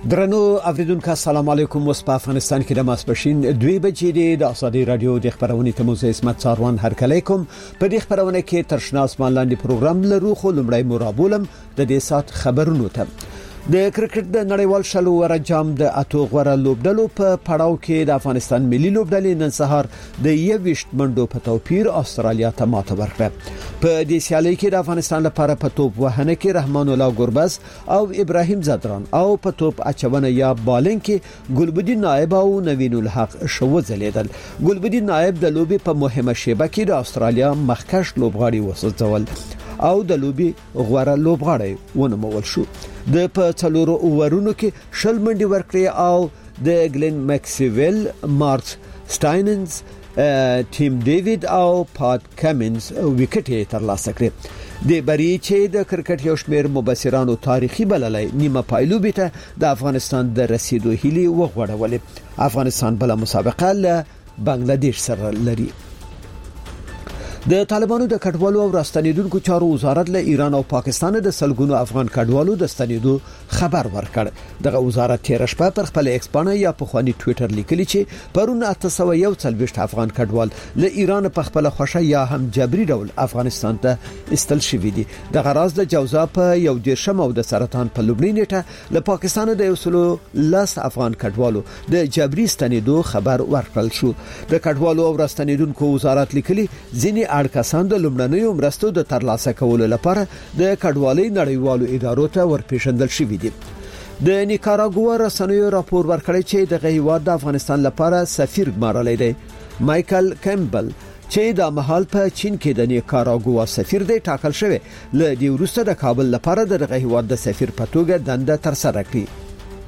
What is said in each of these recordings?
درنو اوریدونکو السلام علیکم. په افغانستان کې د ماسپښین 2 بجې د ازادي رادیو د خبرونې ته موزه اسمت څاروان هرکلی کوم. په دې خبرونه کې ترشناس مالاندې پروګرام لرو خو لمړی مرابولم د دې سات خبرونو ته. د کرکټ د نړیوال شلو ورجام د اتو غوړه لوبډلو په پړاو کې د افغانستان ملي لوبډلې نن سهار د 21 منډو په توپیر استرالیا ته ماته ورکړه. په دې سیالي کې د افغانستان لپاره په توپ وهنه کې رحمان الله ګربز او ابراهیم زدران او په توپ اچونه یا بالینګ کې ګلبدین نائب او نوین الحق شو ځلیدل. ګلبدین نائب د لوبي په مهمه شیبه کې د استرالیا مخکش لوبغاړي وسوځول او د لوبي غوړه لوبغاړي ونمول شو. د په څلورو اوورونو کې شل منډي ورکړي او د ګلن مکسویل، مارک سټایننز، ټیم ډیوډ او پات کمنز وکټ ترلاسه کړې. د بری چې د کرکټ یو شمېر مبصرانو تاریخي بللای نیمه پایلوبي ته د افغانستان د رسیدو هیلي وغوړولې. افغانستان بل مسابقه له بنگلاديش سره لري. د طالبانو د کډوالو او راستنیدونکو چارو وزارت له ایران او پاکستان د سلګونو افغان کډوالو د ستنیدو خبر ورکړ. دغه وزارت تیر شپه پر خپل ایکس باندې یا په خواني ټوئیټر لیکلی چې پرون 841 افغان کډوال له ایران په خپل خوښه یا هم جبري ډول افغانستان ته استل شوی دي. د غراض د جوزا په یو دیرشم او د سرطان په لومړي نیټه له پاکستان د یوسلو لاس افغان کډوالو د جبري ستنیدو خبر ورکړل شو. د کډوالو او راستنیدونکو وزارت لیکلی ځینی کسان د لومړنیو مرستو د ترلاسه کولو لپاره د کډوالۍ نړیوالو ادارو ته ورپېژندل شوی دي. د نیکاراګوا رسنیو راپور ورکړی چې د هیواد د افغانستان لپاره سفیر ګمارلی دی. مایکل کیمبل چې د محل په چین کې د نیکاراګوا سفیر دی ټاکل شوی ل دې وروسته د کابل لپاره د هیواد د سفیر په توګه دنده تر سره کړي.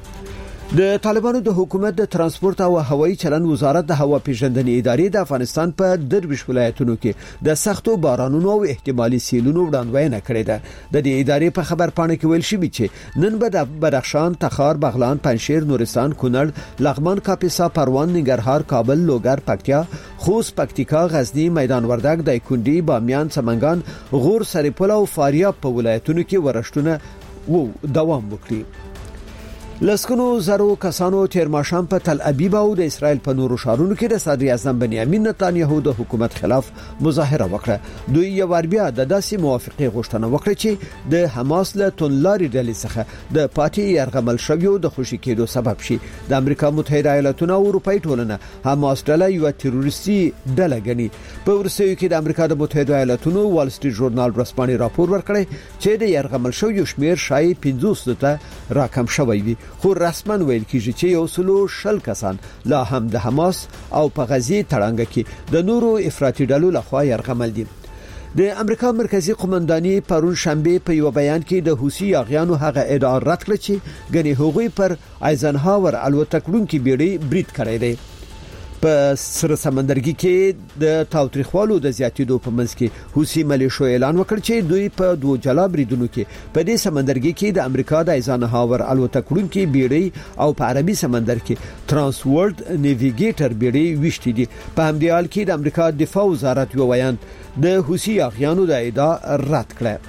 د طالبانو د حکومت د ترانسپورت او هوایي چلند وزارت د هوا پیژندنې ادارې د افغانستان په 23 ولایتونو کې د سختو بارانونو او احتمالي سیلونو وړاندوینه کړې ده. د دې ادارې په خبر پاڼه کې ویل شوی چې نن به د بدخشان، تخار، بغلان، پنجشیر، نورستان، کونړ، لغمان، کاپیسا، پروان، ننګرهار، کابل، لوګر، پکتیا، خوست، پکتیکا، غزنی، میدان وردګ، دایکنډي، بامیان، سمنګان، غور، سرپل او فاریاب په ولایتونو کې ورښتونه دوام وکړي. لسکونو زرو کسانو تیر ماښام په تل ابیب او د اسرائیل په نورو ښارونو کې د صدر اعظم بنیامین نتانیاهو د حکومت خلاف مظاهره وکړه. دوی یو بیا د داسې موافقه غوښتنه وکړه چې د حماس له تونلاري ډلې څخه د پاتې يرغمل شویو د خوشي کېدو سبب شي. د امریکا متحده ایالاتونو او اروپאי ټولنه حماس ډله یو تروریستي ډله ګڼي. په ورسېو کې د امریکا د متحده ایالاتونو وال سټریټ ژورنال رسمي راپور ورکړی چې د يرغمل شویو شمیر شای 50 ته راکم شوی وي. خو رسماً ویل کیږي چې یو سلو شل کسان لا هم د حماس او په غزي تړانګه کې د نورو افراطي ډلو لخوا يرغمل دي. د امریکا مرکزی قومنداني پرون شنبه په یو بیان کې د حوثي اغیانو هغه ادعا رد کړ چې غني هغوی پر ایزنهاور الوتکړونکو بیړۍ برید کړی دی. په سره سمندرګي کې د تاوتریخوالو د زیاتېدو په منځ کې حوثي ملیشو اعلان وکړ چې دوی په دوه جلا بریدونو کې په دې سمندرګي کې د امریکا د ایزنهاور الوتکړونکو بیړۍ او په عربي سمندر کې ترانس ورلد نیویګیټر بیړۍ وشتې دي. په همدې حال کې د امریکا دفاع وزارت یو بیان د حوثي اغیانو د ادعا رد کړ.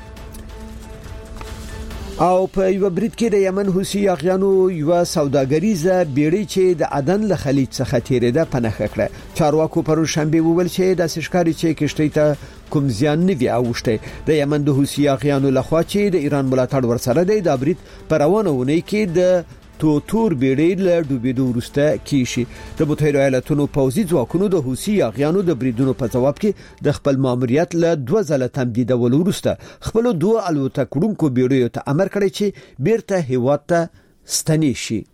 او په یو برید کې د یمن حوثي اغیانو یو سوداګریزه بیړۍ چې د عدن له خلیج څخه تیریده پنهخه کړه. چارواکو پر شنبه وویل چې د سشکاري چې کشتۍ ته کوم زیان نه وی اوشته. د یمن د حوثي اغیانو لخوا چې د ایران ملاتړ ورسره دی د برید پر روانونه کې د تور بیړۍ له ډوبېدو وروسته کیشي. د متحده ایالاتونو پوځي ځواکونو د حوثي اغیانو د بریدونو په جواب کې د خپل ماموریت له 2 ځله تمدیدولو وروسته خپل 2 الوتکړونکو بیړیو ته امر کړی چې بیرته هیواد ته ستنې شي.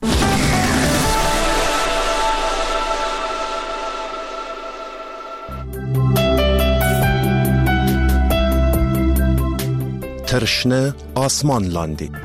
ترشنه آسمان لاندې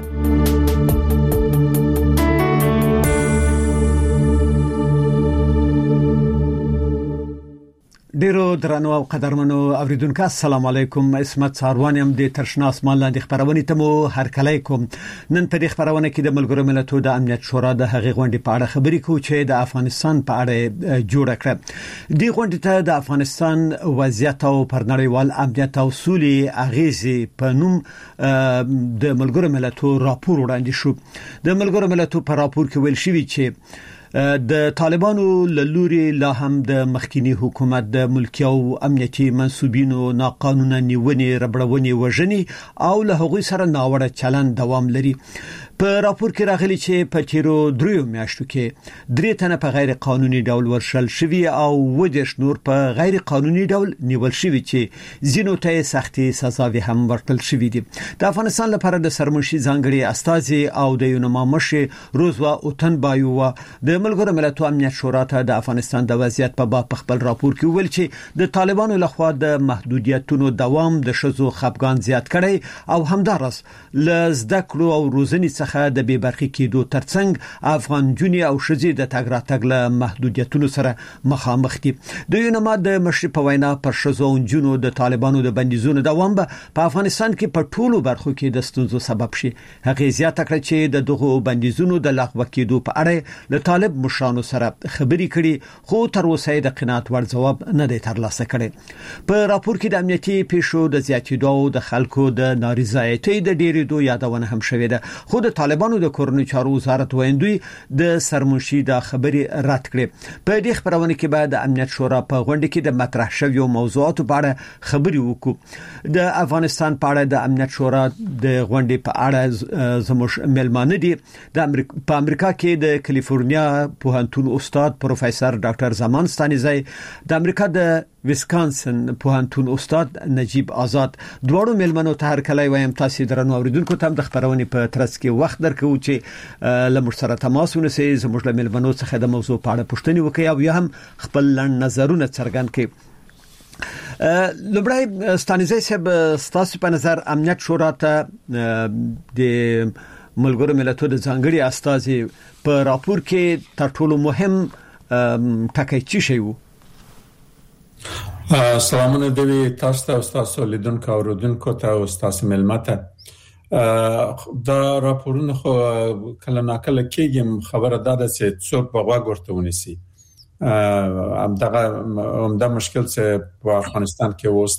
ډیرو درنو او قدرمنو اوریدونکو السلام علیکم. اسمت ساروانیم د ترشنا اسمان لاندې خبرونه ته مو هرکلی کوم. نن په دې خبرونه کې د ملګرو ملتونو د امنیت شورا د هغې غونډې په اړه خبرې کوو چې د افغانستان په اړه جوړ کړه. دې غونډې ته د افغانستان وضعیت او پرنړیوال امنیت او سولې اغیزې په نوم د ملګرو ملتونو راپور وړاندې شو. د ملګرو ملتونو په راپور کې ویل شوی چې د طالبانو لوري لا هم د مخکینی حکومت د ملکی او امنیتي منسوبینو ناقانونه نیونې ربړونې وژنې او له هغوی سره ناوړه چلند دوام لري. په راپور کې راغلي چې په تیرو 3 میاشتو کې 3 تنه په غیر قانوني ډول ورشل شوی او 10 نور په غیر قانوني ډول نیول شوی چې زینو ته سختي سزاوي هم ورکړل شوی دي. د افغانستان لپاره د سرمنشي ځانګړي استازي او د یونما مشر روزوا اوتنبایو د ملګرو ملتونو امنیت شورا ته د افغانستان د وضعیت په باب خپل راپور کې ویل چې د طالبانو لخوا د محدودیتونو دوام د شذو خپګان زیات کړي او همدارس لزده کړو او روزنې څخه د بې برخې کېدو ترڅنګ افغان جونی او شذي د تګ راتګ له محدودیتونو سره مخامخ دي. د یونما د مشر په وینا پر شذو او جونو د طالبانو د بندیزونو دوام په افغانستان کې په ټولو برخو کې د ستونزو سبب شي. هغه زیاته کړه چې د دغو بندیزونو د لغوه کېدو په اړه له طالب مشرانو سره خبرې کړي خو تر اوسه د قناعت ور جواب نه دی ترلاسه کړي. په راپور کې د امنیتي پیښو د زیاتېدو او د خلکو د نارضایتۍ د ډېرېدو یادونه هم شوې ده. خو د طالبانو د کورنۍ چارو وزارت ویندوی د سرمنشي د خبرې رد کړې. په دې خبرونه کې بعد د امنیت شورا په غونډه کې د مطرح شویو موضوعاتو په اړه خبرې وکړو. د افغانستان په اړه د امنیت شورا د غونډې په اړه زموږ ملمانه دي په امریکا کې د کالیفورنیا پوهنتون استاد پروفیسور ډاکټر زمان ستانیزی، د امریکا د ویسکانسن پوهنتون استاد نجیب آزاد. دواړو ملمنو ته هرکلی وایم. تاسو درنو اوریدونکو ته د خبرونې په ترڅ کې وخت درکو چې لمر سره تماس ونیسئ، زموږ له ملمنو څخه د موضوع په اړه پوښتنې وکړئ او یا هم خپل لنډ نظرونه څرګند کړئ. لومړی ستانیزی صاحب، تاسو په نظر امنیت شورا ته د ملګرو ملتونو د ځانګړي استازي په راپور کې تر ټولو مهم ټکی څه شی وو؟ سلامونه دوی تاسو ته او تاسو لیدونکو او اوریدونکو ته او تاسو ملمته. دا راپورونه خو کله ناکله کېږي، خبره ده چې څوک په غوږ ورته ونیسي. همدا مشکل چې په افغانستان کې اوس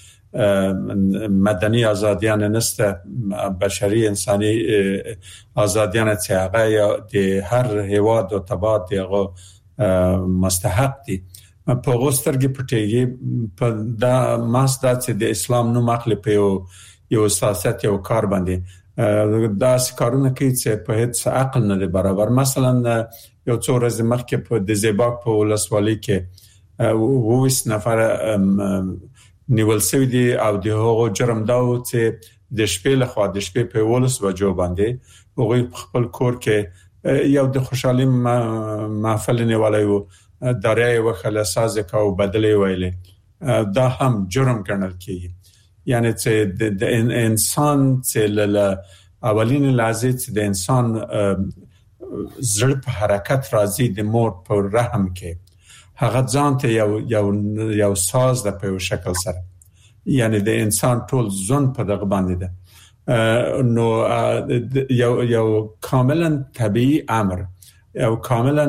ده، مدني آزادیان نسته، بشري انساني آزادیان چې هغه د هر هیواد او تبعات دغه مستحق دي په غوسترګي پټيږي. په دا ماسدا چې د اسلام نوم اخلي په یو سیاست یو کار باندې دا کارونه کوي چې په هیڅ عقل نه برابر. مثلا یو څو ورځې مخکې په د زیباک په ولسوالۍ کې 20 نفر نیول شوی دي او د هغو جرم دا و چې د شپې لخوا د شپې په 12 بجو باندې هغه خپل کور کې یو د خوشحالي محفل نیولای وو، دارای وخله ساز کاو بدلې ویلې. دا هم جرم ګڼل کیږي. یعنی چې د انسان چې له اولین لحظه چې د انسان زړه په حرکت راځي د مور په رحم کې هغه ځان ته یو ساز د په شکل سره، یعنی د انسان ټول ځون په دغه باندې ده. نو یو کاملا طبيعي امر، یو کاملا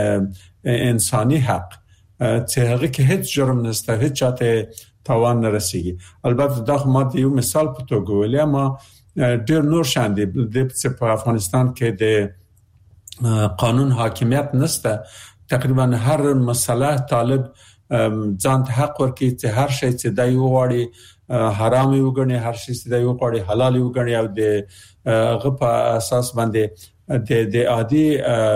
انساني حق چې هغه کې هیڅ جرم نشته، هیڅ چاته تاوان نه رسیږي. البته دا خو ما یو مثال په توګه ویل، ما ډیر نور شان دي چې په افغانستان کې د قانون حاکمیت نشته. تقریبا هر مسله طالب ځان ته حق ورکړي چې هر شی چې دای وغواړي حرام وګڼي، هر شی چې دای وغواړي حلال وګڼي او د هغه په اساس باندې د عادي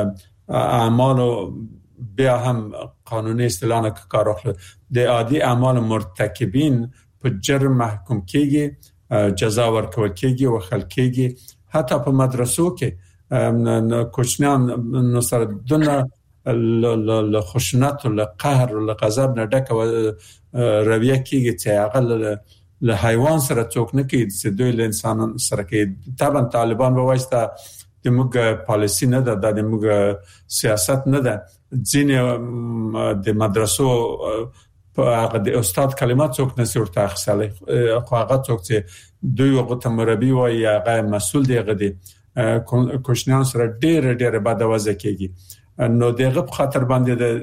اعمالو بیا هم قانوني اصطلاح نه کار اخلي. د عادي اعمال مرتکبین په جرم محکوم کیږي، جزا ورکول کیږي او خل کیږي. حتی په مدرسو کې کوچنیان نو سره دونه له خشونت او له قهر او له غضب نه ډکه رویه کیږي چې هغه له حیوان سره څوک نه کوي چې دوی له انسان سره کوي. طبعا طالبان به واسطه د موږ پالیسی نه ده، د موږ سیاست نه ده. ځینې د مدرسو هغه د استاد کلمات څوک نسی ورته اخیستلی خو هغه څوک چې دوی وغه مربي وای هغه مسول دی غدي کوشنیان سره ډېر بد وځي کیږي نو دغه په خاطر باندې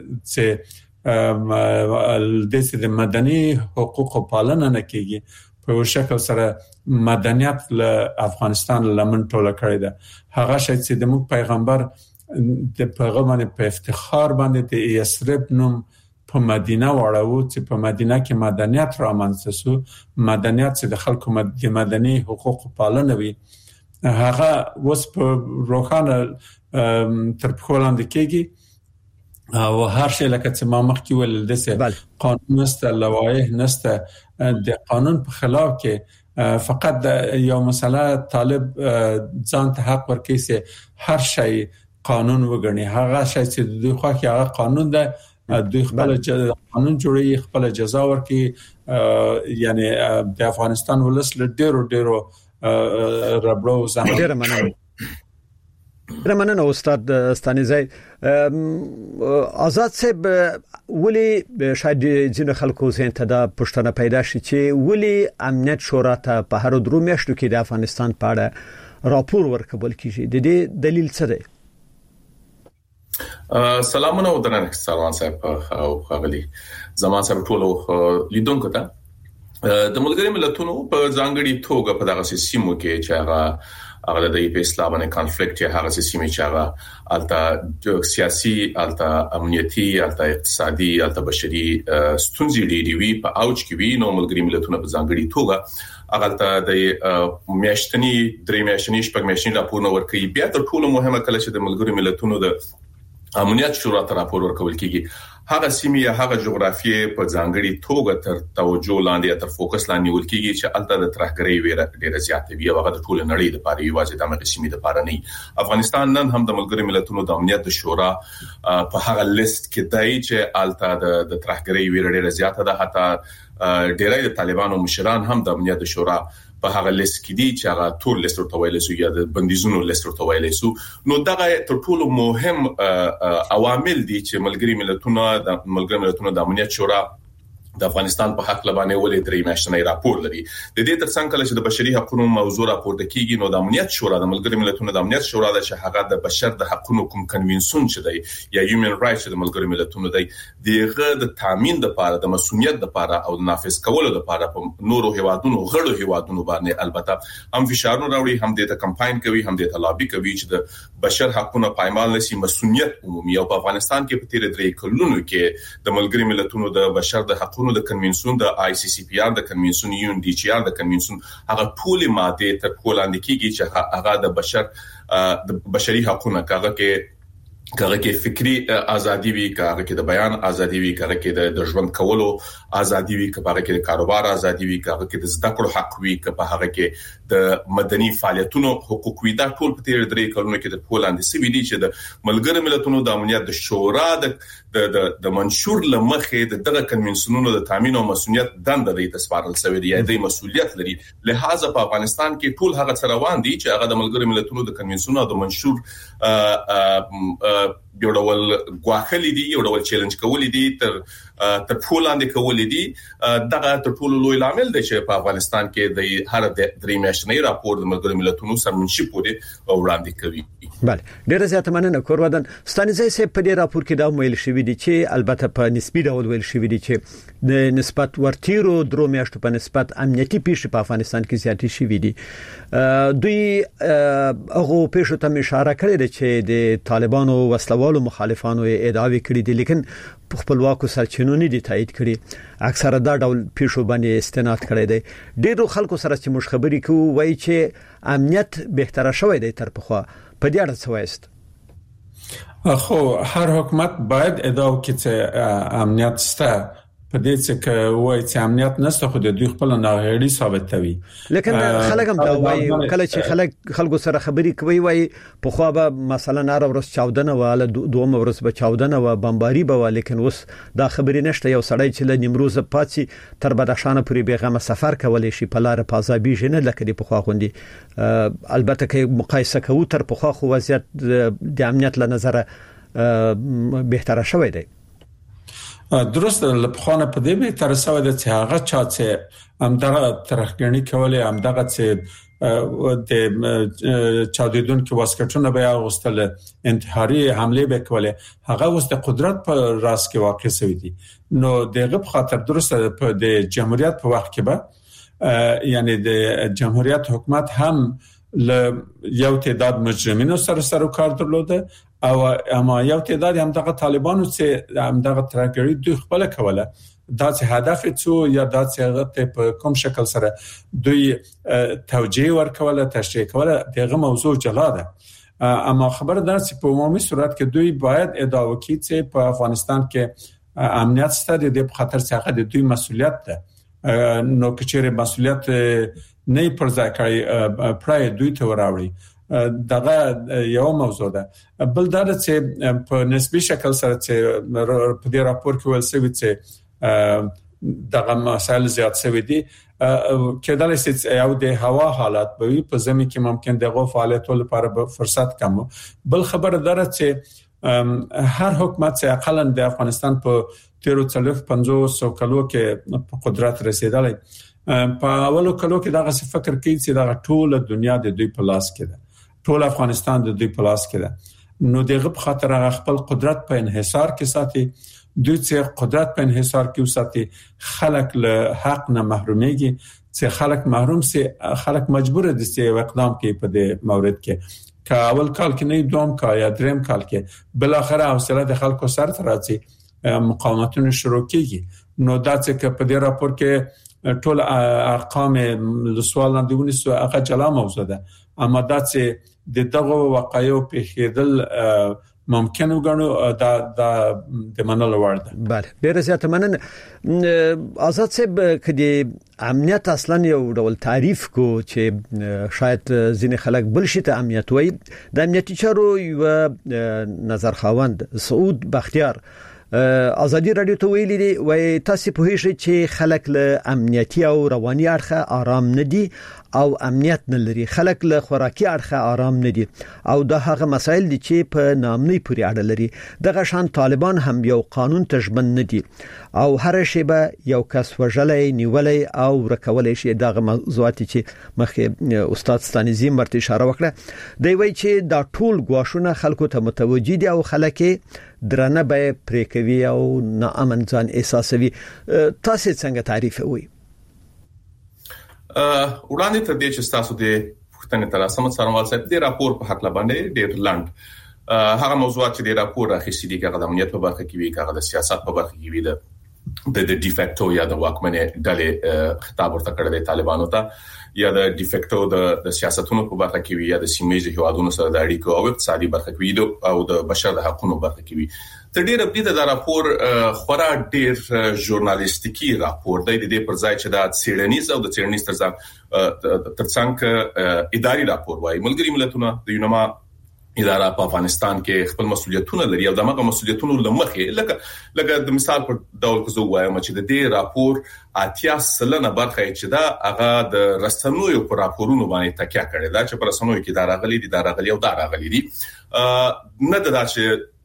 چې د مدني حقوق پالنه نه کیږي په شکل سره مدنیت له افغانستان لمن ټوله کړی ده هغه شې چې د موږ پیغمبر د پیغمبر په افتخار باندې د یثرب نوم په مدینه وړاو چې په مدینه کې مدنیت رامنځته شو مدنیت چې د خلکو د مدني حقوق پالنه وي هغه اوس په روخانه تر پخولاند کېږي او هر شي لکه چې ما مخکې ویل د قانون نسته لوایح نسته د قانون په خلاف کې فقط یو مسله طالب ځان ته حق ورکړي چې هر شي قانون وګڼي هغه شي چې دوی خو هغه قانون ده دوی خپل قانون جوړي خپل جزا ورکړي یعنی د افغانستان ولس له ډیرو ربړو زموږ رمنه استاد ستانیزای آزاد صاحب ولی شاید ځینې خلکو زین ته دا پښتنه پیدا شي چې ولی امنیت شورا ته په هر درو میاشتو کې د افغانستان په اړه راپور ورکول کیږي د دې دلیل څه دی سلامونه او درنښت سلام صاحب او خغلی زمان صاحب ټولو لیدونکو ته د ملګری ملتونو په ځانګړي توګه په دغه سیمو کې چې هغه د اسلامي کنفلیکټ یا هغه سیمې چې هغه الته سیاسي الته امنیتي الته اقتصادي الته بشري ستونزې ډېری وي په اوج کې وي نو ملګری ملتونو په ځانګړي توګه هغه ته د میاشتنی درې میاشتنی شپږ میاشتنی راپور ورکوي بیا تر ټولو مهمه کله چې د ملګری ملتونو د امنیت شورا ته راپور ورکول کیږي هغه سیمه یا هغه جغرافیه په ځانګړي توګه تر توجه لاندې تر فوکس لاندې نیول کیږي چې الته د ترهګرۍ ویره ډیره زیاته وي هغه د ټول نړۍ لپاره یوازې د امریکا سیمې لپاره نه افغانستان نن هم د ملګری ملتونو د امنیت شورا په هغه لیست کې دی چې الته د ترهګرۍ ویره ډیره زیاته ده حتی ډیری د طالبانو مشران هم د امنیت شورا په هغه لیست کې دي چې هغه ټول لیست ورته ویل شو یا د بندیزونو لیست ورته ویل شو نو دغه تر ټولو مهم عوامل دي چې ملګری ملتونو د امنیت شورا د افغانستان په حق لبانې ولې درې میاشتنی راپور لري د دې ترڅنګ کله چې د بشري حقوقو موضوع راپورته کیږي نو د امنیت شورا د ملګری ملتونو د امنیت شورا د هغه د بشر د حقوقو کوم کنونسیون چې دی یا هیومن رائټس د ملګری ملتونو دی دغه د تامین لپاره د مسؤلیت لپاره او د نافذ کولو لپاره په نورو هیوادونو غړو هیوادونو باندې البته هم فشارونه راوړي هم د کمپاین کوي هم د لابي کوي چې د بشر حقوقو پایمال نشي مسؤلیت عمومي او په افغانستان کې په تیر 3 کلونو کې د ملګری ملتونو د بشر د حقوقو د کنونسیون د آی سی سی پی آر د کنونسیون یون ډی چی آر د کنونسیون هغه ټول ماده تر کولاند کېږي چې هغه د بشر د بشري حقوقو کاغه کې فکری ازادي وي کاغه کې د بیان ازادي وي کاغه کې د ژوند کولو ازادي وي کاغه کې د کاروبار ازادي وي کاغه کې د زده کړو حق وي کاغه کې د مدني فعالیتونو حقوق وي دا ټول په تیر 3 کلونو کې د پولاند سی وی دي چې د ملګری ملتونو د امنیت د شورا د منشور لمخې دغه کنونسیونونو د تامین او مسؤلیت دنده د تسپارل سوي دي د مسؤلیت لري لہذا په افغانستان کې ټول هغه څروان دي چې هغه د ملګری ملتونو د کنونسیونونو د منشور یو ډول غواخلې دي یو ډول چیلنج کولې دي تر پولاند کولې دي دغه تر ټولو لوی عامل دی چې په افغانستان کې د هر درې میاشتنی راپور د ملګری ملتونو سرمنشي پورې وړاندې کوي بله ډیره زیاته مننه کورودن ستانیزای سه په دې راپور کې دا ویل شوی دی چې البته په نسبی ډول ویل شوی دی چې د نسبت ورتیرو درو میاشتو په نسبت امنیتي پیښې په افغانستان کې زیاتې شوې دي دوی هغه پیښو ته اشاره کړې ده چې د طالبانو وسلوالو مخالفانو ادعاوې کړې دي لیکن په خپلواکو سرچینو نه دي تایید کړي اکثره دا ډول پیښو باندې استناد کړي دي ډیرو خلکو سره چې مش خبري کوي وایي چې امنیت بهتره شوی دی تر پخوا په دې اړه څه وایست خو هر حکومت باید ادعا وکړي چې امنیت شته په دې چې وایي چې امنیت نشته خو د دوی خپل ناغېړي ثابتوي لیکن خلک هم دا وایي کله چې خلکو سره خبري کوي وایي په خو به مثلا نار ورس 14 واله دوم ورس به 14 و بمباري به لیکن اوس دا خبري نشته یو سړی چې ل نیمروز پاتې تر بدخشان پورې بیغمه سفر کولای شي په لار پازابي جن لکه د پخوا غوندي البته کې مقایسه کوو تر پخوا خو وضعیت د امنیت له نظر بهتره شوی دی درست لپخانه په دې به تر څو د هغه چا چې همدغه ترخګنی کولې همدغه چې د چاودیدونکو واسکټونه به غوستل انتحاري حمله به کولې هغه اوس د قدرت په راس کې واقع شوی دي نو دغه په خاطر درست په د جمهوریت په وخت کې به یعنی د جمهوریت حکومت هم یو تعداد مجرمینو سره کار درلوده او اما یو تعداد هم دغه طالبانو چې هم دغه ترګری دوی خپل کوله دا چې هدف څو یا دا چې هغه په کوم شکل سره دوی توجیه ورکوله تشریح کوله دغه موضوع جلا ده اما خبر ده چې په عمومي صورت کې دوی باید ادعا وکړي چې په افغانستان کې امنیت ستاسو د خطر څخه د دوی مسولیت ده نو کچېره مسولیت نه پر ځای کوي پرای دوی ته وراوړي دغه یو موضوع ده بل دا چې په نسبی شکل سره چې په دې راپور کې ول سوي چې دغه مسایل زیات شوي دي کېدای شي یو د هوا حالات به په زمي کې ممکن دغه فعالیت لپاره فرصت کم بل خبر دره چې هر حکومت چې اقلا د افغانستان په 1350 کلو کې په قدرت رسیدلی په اولو کلو کې دغه فکر کوي چې دغه ټول دنیا د دوی په لاس کې ده ټول افغانستان د دوی په لاس کې ده نو دغه په خاطر هغه خپل قدرت په انحصار کې ساتي دوی چې قدرت په انحصار کې وساتي خلک له حق نه محروميږي چې خلک محروم سي خلک مجبور دي چې اقدام کوي په دې مورد کې که اول کال کې نه دوم کا یا دریم کال کې بل اخر حوصله د خلکو سره راځي مقاومتونه شروع کیږي نو دا چې په دې راپور کې ټول ارقام د سوال نه دیونه سو هغه جلا موضوع ده اما دا چې دغه وقایع په خېدل ممکن وګڼو دا د منلو وړ ده بله ډیره زیاته مننه آزاد صاحب کدي امنیت اصلا یو ډول تعریف کو چې شاید ځینې خلک بل شي ته امنیت وایي د امنیتي چارو یو نظر خواند سعود بختیار ازادي رادیو ته ویلي دی وای تاسو په هیڅ چې خلک له امنیتي او رواني اړخه آرام نه دي او امنیت نه لري خلک له خوراکي اړخه آرام نه دي او دا هغه مسایل دي چې په نامنۍ پورې اړه لري دغه شان طالبان هم یو قانون تجمن نه دي او هر شی به یو کس وژلې نیولې او رکولې شي دغه موضوعات چې مخکې استاد ستانیزی مرته اشاره وکړه دی وای چې دا ټول غواښونه خلکو ته متوجي دي او خلک درنه به پریکوي او ناامن ځان احساسوي تاسو څنګه تعریف وي وړاندې تر دې چې تاسو د پښتنې تر سم څارنوال صاحب د راپور په حق لباندې ډېر لاند هغه موضوعات چې د راپور راخېستې دي هغه د امنیت په برخه کې وي هغه د سیاست په برخه کې وي د ډیفیکټو یا د واکمنې ډلې خطاب ورته کړی دی طالبانو ته یا د ډیفیکټو د سیاستونو په برخه کې وي یا د سیمې هیوادونو سره د اړیکو او اقتصادي برخه کې وي او د بشر د حقوقو برخه کې وي تر ډیره بده دا راپور خورا ډیر ژورنالیستیکي راپور دی د دې پر ځای چې دا سیړنیز او د سیړنیز ترڅنګ اداري راپور وایي ملګری ملتونه د یونما اداره په افغانستان کې خپل مسولیتونه لري او دغه مسولیتونو لمخې لکه د مثال په ډول کې زه وایم چې د دې راپور اتیا سلنه برخه چې دا هغه د رسنوي پر راپورونو باندې تکیه کړي دا چې پر رسنوي کې دا راغلي او دا راغلي دي نه دا چې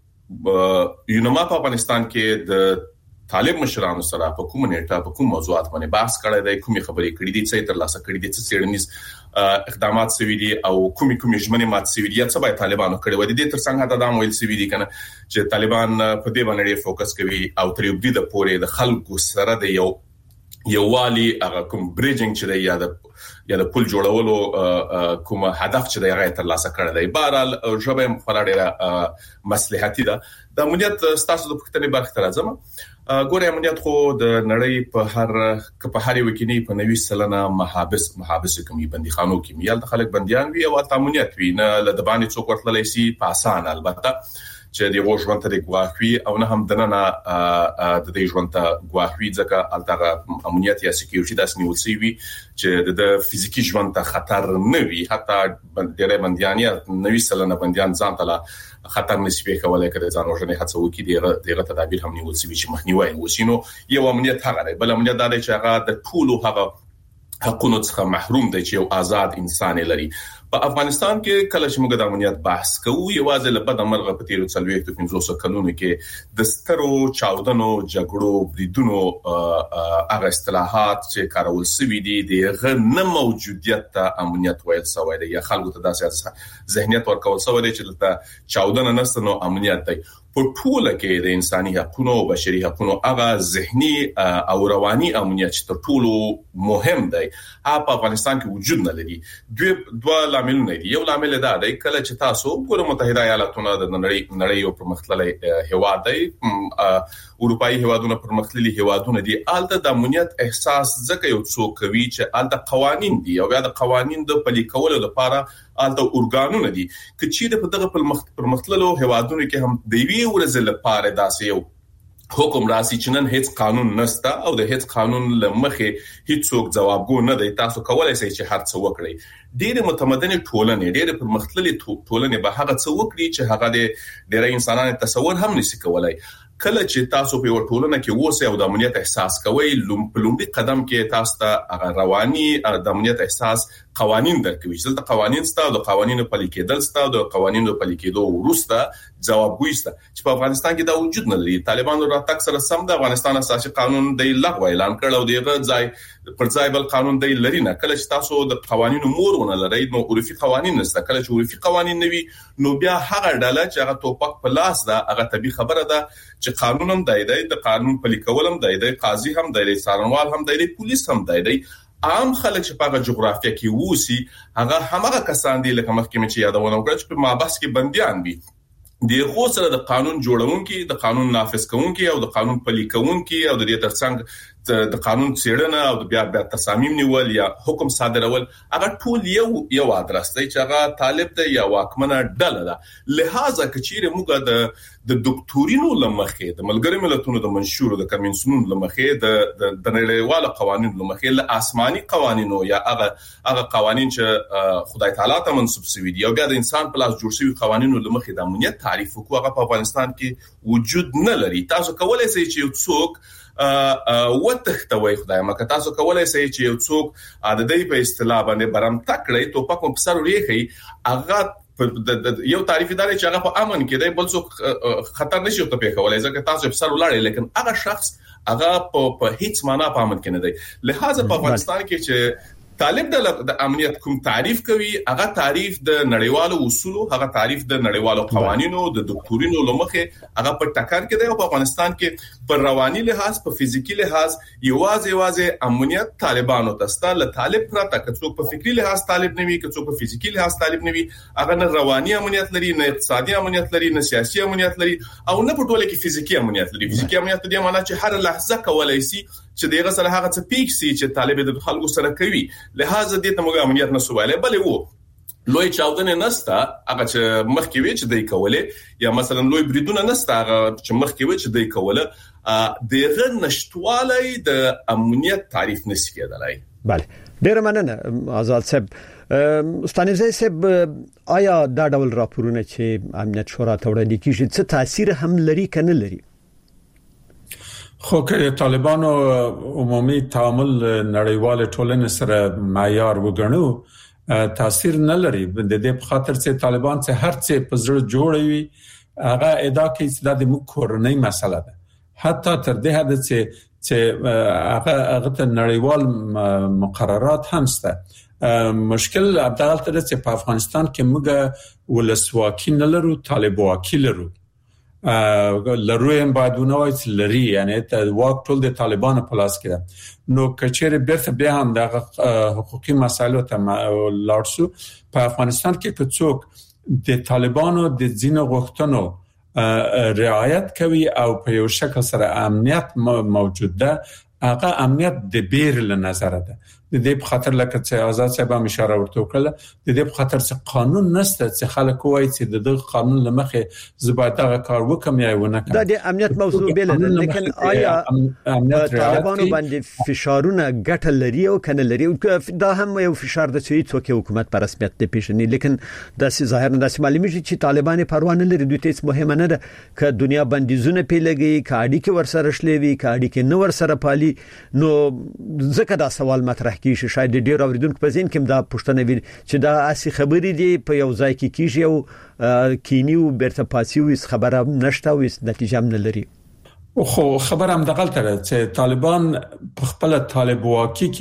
یونما په افغانستان کې د طالب مشرانو سره په کوم نیټه په کوم موضوعات باندې بحث کړی دی کومې خبرې کړې دي چې تر لاسه کړې دي چې سیړنیز اقدامات سوي دي او کومې ژمنې مات سوي دي چې باید طالبانو کړي و دي تر څنګه دا ویل سوي دي کنه چې طالبان په دې باندې فوکس کوي او تر یو د پورې د خلکو سره د یو والی هغه کوم بریجینګ چې یا د پل جوړولو کوم هدف چې دا غیر تر لاسه کړی دی بهرحال ژبه مخالفه مصلحتي ده د امنیت ستاسو د پښتنې برخه تر ځم ګوره امنیت خو د نړۍ په هر یو کې نه په 90 سلنه محابس کومي بنديخانو کې میال د خلک بنديان وي او امنیت وي نه لدبانې څوک ورتللی سي په اسان البته چې د ژوند ته د غواخوي او نه هم دنه د دې ژوند ته غواخوي ځکه الټا امنیت یا سکیورټي داس نیول سی وي چې د فزیکی ژوند ته خطر نه وي حتی ډېر بنديان یا 90 سلنه بنديان ځان ته خطر نسبي کولای کړي ځان وژنې هڅه وکړي دغه تدابیر هم نیول سی چې مخنیوي وسینو یو امنیت هغه بل امنیت دا دی چې هغه د ټولو هغه حقونو څخه محروم دی چې یو آزاد انسان لري. په افغانستان کې کله چې موږ د امنیت بحث کوو یوازې له بده مرغه په تیرو 45 کلونو کې د سترو چاودنو جګړو بریدونو هغه اصطلاحات چې کارول شوي دي د نه موجودیت ته امنیت ویل شوی دی یا خلکو ته داسې ذهنیت ورکول شوی دی چې د چاودنه نشته نو امنیت دی. په ټوله کې د انساني حقوقو او بشري حقوقو هغه ذهني او رواني امنیت چې تر ټولو مهم دی په افغانستان کې وجود نه لري. دوه لاملونه دي. یو لامل دا دی کله چې تاسو ګوره متحده ایالاتونه د نړۍ یو پرمختللی هیواد دی، اروپאי هیوادونه پرمختللي هیوادونه دي، الته د امنیت احساس ځکه یو څوک کوي چې الته قوانين دي او بیا د قوانين د پلي کولو لپاره الته اورګانونه دي. کچې د دغه پرمختللو هیوادونو کې هم د وی ورځ لپاره داسې یو حکم راسي چې نن هیڅ قانون نشته او د هیڅ قانون لمخه هیڅ څوک جوابګو نه دی، تاسو کولای شئ چې هر څه وکړئ. ډېر متمدن ټولنې، ډېر پرمختللي ټولنې به هغه څه وکړي چې هغه د ډېر انسانانو تصور هم نشي کولای. کله چې تاسو په ټولنه کې اوسئ او د امنیت احساس کوئ، لومړی قدم کې تاسو ته رواني د امنیت احساس قوانين درکوي. چې د قوانين ستاسو د قوانینو پلي کېدل ستاسو د قوانینو پلي کېدو وروسته جوابګوي ستاسو چې په افغانستان کې دا وجود نه لري. طالبانو راتګ سره سم د افغانستان اساسي قانون د لغوه اعلان کړ او دغه ځای پر ځای بل قانون دی لري نه. کله چې تاسو د قوانینو مورونه لرئ نو عرفي قوانين نشته. کله چې عرفي قوانين نوي نو بیا هغه ډله چې هغه توپک په لاس ده هغه طبي خبره ده چې قانون هم دی د قانون پلي کول هم دی قاضي هم دی څارنوال هم دی پولیس هم دی. عام خلک چې په جغرافیه کې ووسی هغه کسان دي لکه مخکې چې یادونه وکړه چې په مابس کې بنديان دي. د خو سره د قانون جوړونکي، د قانون نافذ کوونکي او د قانون پلي کوونکي او د دې ترڅنګ د قانون څېړنه او د بیا تصامیم نیول یا حکم صادرول هغه ټول یو ادرس دی چې هغه طالب دی یا واکمنه ډله ده. لہذا کچېره موږ د ډاکټورینو لمخې د ملګری ملتونو د منشور د کنونسیون لمخې د نړیوالو قوانینو لمخې له آسماني قوانینو یا هغه قوانین چې خدای تعالی ته منسوب شوي دي او بیا د انسان په لاس جوړ شوي قوانینو لمخې د امنیت تعریف هغه په افغانستان کې وجود نه لري. تاسو کولای شئ چې یو څوک وتښتوي، خدای مکه تاسو کولای شئ چې یو څوک د دې په اصطلاح باندې برم تکړی توپک په سر ورېخي هغه یو تعریف دار چې هغه په امن کې دی بل څوک خطر نشي ته په کولای ځکه تاسو په سر ولاړی لیکن هغه شخص هغه په هیڅ معنا په امن کې نه دی. لہذا په افغانستان کې چې طالب د امنیت کوم تعریف کوي هغه تعریف د نړیوالو اصولو، هغه تعریف د نړیوالو قوانینو د دکتورینو لمخه هغه په ټکر کې دی. او په افغانستان کې په رواني لحاظ په فزیکی لحاظ یوازې امنیت طالبانو تستا له طالب پرته کڅوک په فکری لحاظ طالب نه وي، کڅوک په فزیکی لحاظ طالب نه وي، هغه نه رواني امنیت لري، نه اقتصادي امنیت لري، نه سیاسي امنیت لري او نه په ټوله کې فزیکی امنیت لري. فزیکی امنیت د معنی چې هر لحظه کولای شي چې دغه سره هغه څه پیښ شي چې طالب د خلکو سره کوي. لہذا دې ته موږ امنیت نسو ویلای. بلې وو لوی چاودنه نستا هغه چې مخکې وی چې دای کوله یا مثلا لوی بریدونه نستا هغه چې مخکې وی چې دای کوله دغه نشټوالای د امنیت تعریف نشي کېدلای. بله ډیر مننه آزاد صاحب. استانزه صاحب آیا دا ډول راپورونه چې امنیت شورا ته وړاندې کیږي څه تاثیر هم لري کنه لري؟ خو که طالبانو عمومي تعامل نړیوال ټولنې سره معیار وګڼو تاثیر نه لري. د دې په خاطر چې طالبان چې هر څه په زړه جوړوي هغه ادعا کوي چې د کورنۍ مسله ده، حتی تر دې حد چې هغه ته نړیوال مقررات هم شته. مشکل عبدالله ته چې په افغانستان کې موږ ولسواکي نه لرو، طالب واکي لرو. لرویم باید ونوایت لري، یعنی واک ټول د طالبانو په لاس کې ده. نو کچېره بیرته بیا هم د حقوقي مسایلو ته لاړ شو. په افغانستان کې څوک د طالبانو د ځینو غوښتنو رعایت کوي او په یو شکل سره امنیت موجود ده، هغه امنیت د بیر له نظر ده. د دې په خاطر لکه چې آزاد صاحب هم اشاره ورته وکړه، د دې په خاطر چې قانون نشته چې خلک وایي چې د قانون لمخې زباده کار وکم یا ونه کړم. د امنیت موضوع بل ده، لیکن آیا طالبانو باندې فشارونه ګټه لري او کنه لري؟ دا هم یو فشار د څوک حکومت پر رسمیت د پیژني، لیکن د ظاهر نه د معلومیږي چې طالبان پروا نه لري. دوی ته مهمه نه ده ک دنیا بندیزونه پیلګي، ک اړیکې ورسره شلوي، ک اړیکې نو ورسره پالي، وي نو ځکه دا سوال مطرح کیږي شاید ډیر اوریدونکو په ذهن کې دا پوښتنه وي چې دا اسی خبرې دي په یو ځای کې کیږي او کینیو برته پاسیو خبره نشته او نتیجه هم نه لري خو خبر هم دغلته چې طالبان په خپل طالب واکي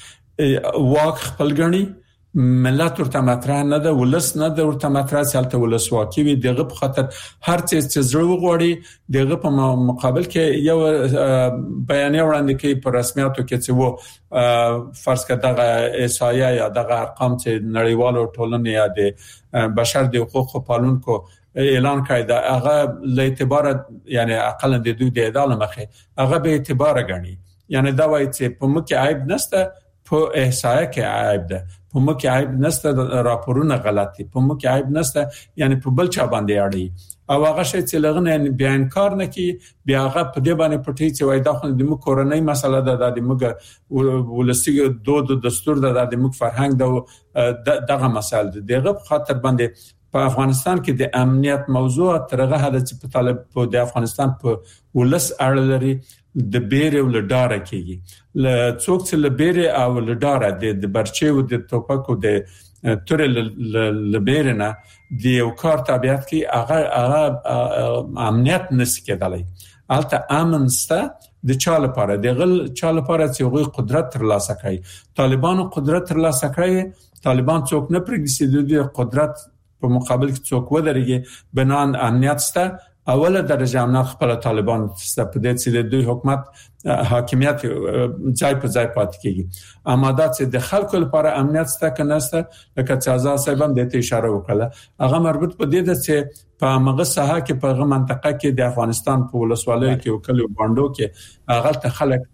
کې واک خپل غني ملت ورته مطرح نه ده ولس نه ده ورته مطرح سالته ولس واکي وي دغه په خاطر هر څه زړه وغوړي دغه په مقابل کې یو بیانیه وړاندې کوي په رسمیاتو کې چې وو فرض کړه دغه احصایه یا دغه ارقام چې نړیوالو ټولنې یا د بشر د حقوقو پالونکو اعلان کړی دا هغه له اعتبار یعنی اقل د دوی د عدالت مخه هغه به اعتبار غني یعنی دا وایي چې په مکه عیب نشته په احصایه کې عیب ده په مکه عیب نشته راپورونه غلط دي په مکه عیب نشته یعنی په بل چا باندې اړي او هغه شی چې لغنه بیان کار نه کی بیا هغه په دې باندې پټي چې وای دا خو د مو کورنۍ مسله ده د موږ ولسی دود دستور ده د موږ فرهنګ ده دغه مسله ده دغه خاطر باندې په افغانستان کې د امنیت موضوع ترغه هدا چې په طالب د افغانستان په ولس اړه لري د بیره ول ډاره کیږي ل څوک چې ل بیره او ل ډاره د برچیو د توپکو د تر ل بیره نه د یو کار طبيعت کې هغه امنیت نشي کېدلی البته امنسته د چا لپاره د غل چا لپاره چې هغه قدرت ترلاسه کوي طالبانو قدرت ترلاسه کوي طالبان څوک نه پرېږدي د قدرت په مقابل کې څوک ودرېږي بنان امنیت سته اوله درجه امنیت خپل طالبان سته په دې چې د دوی حکومت حاکمیت ځای په ځای پاتې کیږي اما دا چې د خلکو لپاره امنیت سته کنه سته لکه چې آزاد صاحب هم د اشاره وکړه هغه مربوط په دې ده چې په هغه ساحه کې په هغه منطقه کې د افغانستان په ولسوالۍ کې او کلیو باندو کې هغه ته خلک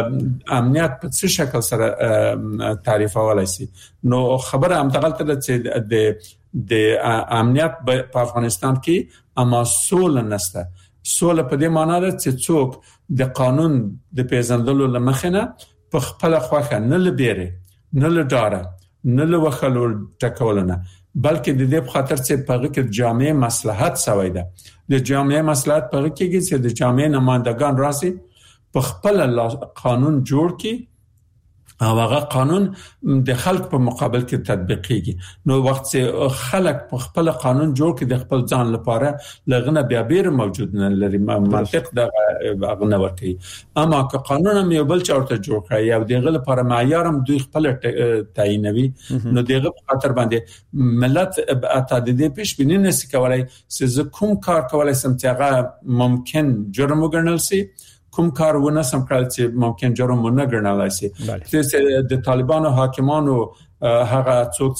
امنیت په څه شکل سره تعریفولای شي نو خبره هم دغلته چې د امنیت په افغانستان کې اما سول نشته سول په دې معنی ده چې څوک د قانون د پیژندلو لمخنه په خپل خوخه نه لبيره نه لډاره نه لوخلو ټکولنه بلکې د دې په خاطر چې په هغه کې جامع مصلحت سوی ده د جامع مصلحت په هغه کې چې د جامع نمائندگان راسي په خپل قانون جوړ کی او هغه قانون د خلک په مقابل کې تطبیقيږي نو وخت چې خلک په خپل قانون جوړ کړي د خپل ځان لپاره لغنه بیا بیر موجود نه لري منطق د غنه ورتي اما که قانون هم یو بل چارته جوړ کړي او دغه لپاره معیار هم دوی خپل تعینوي نو دغه په خاطر باندې ملت اتعدادي پیش بینی نشي کولای چې کوم کار کولای سم چې هغه ممکن جرم وګڼل شي کوم کار ونه سم کړل چې ممکن جرم نه ګڼلای شي چې د طالبانو حاکمانو هغه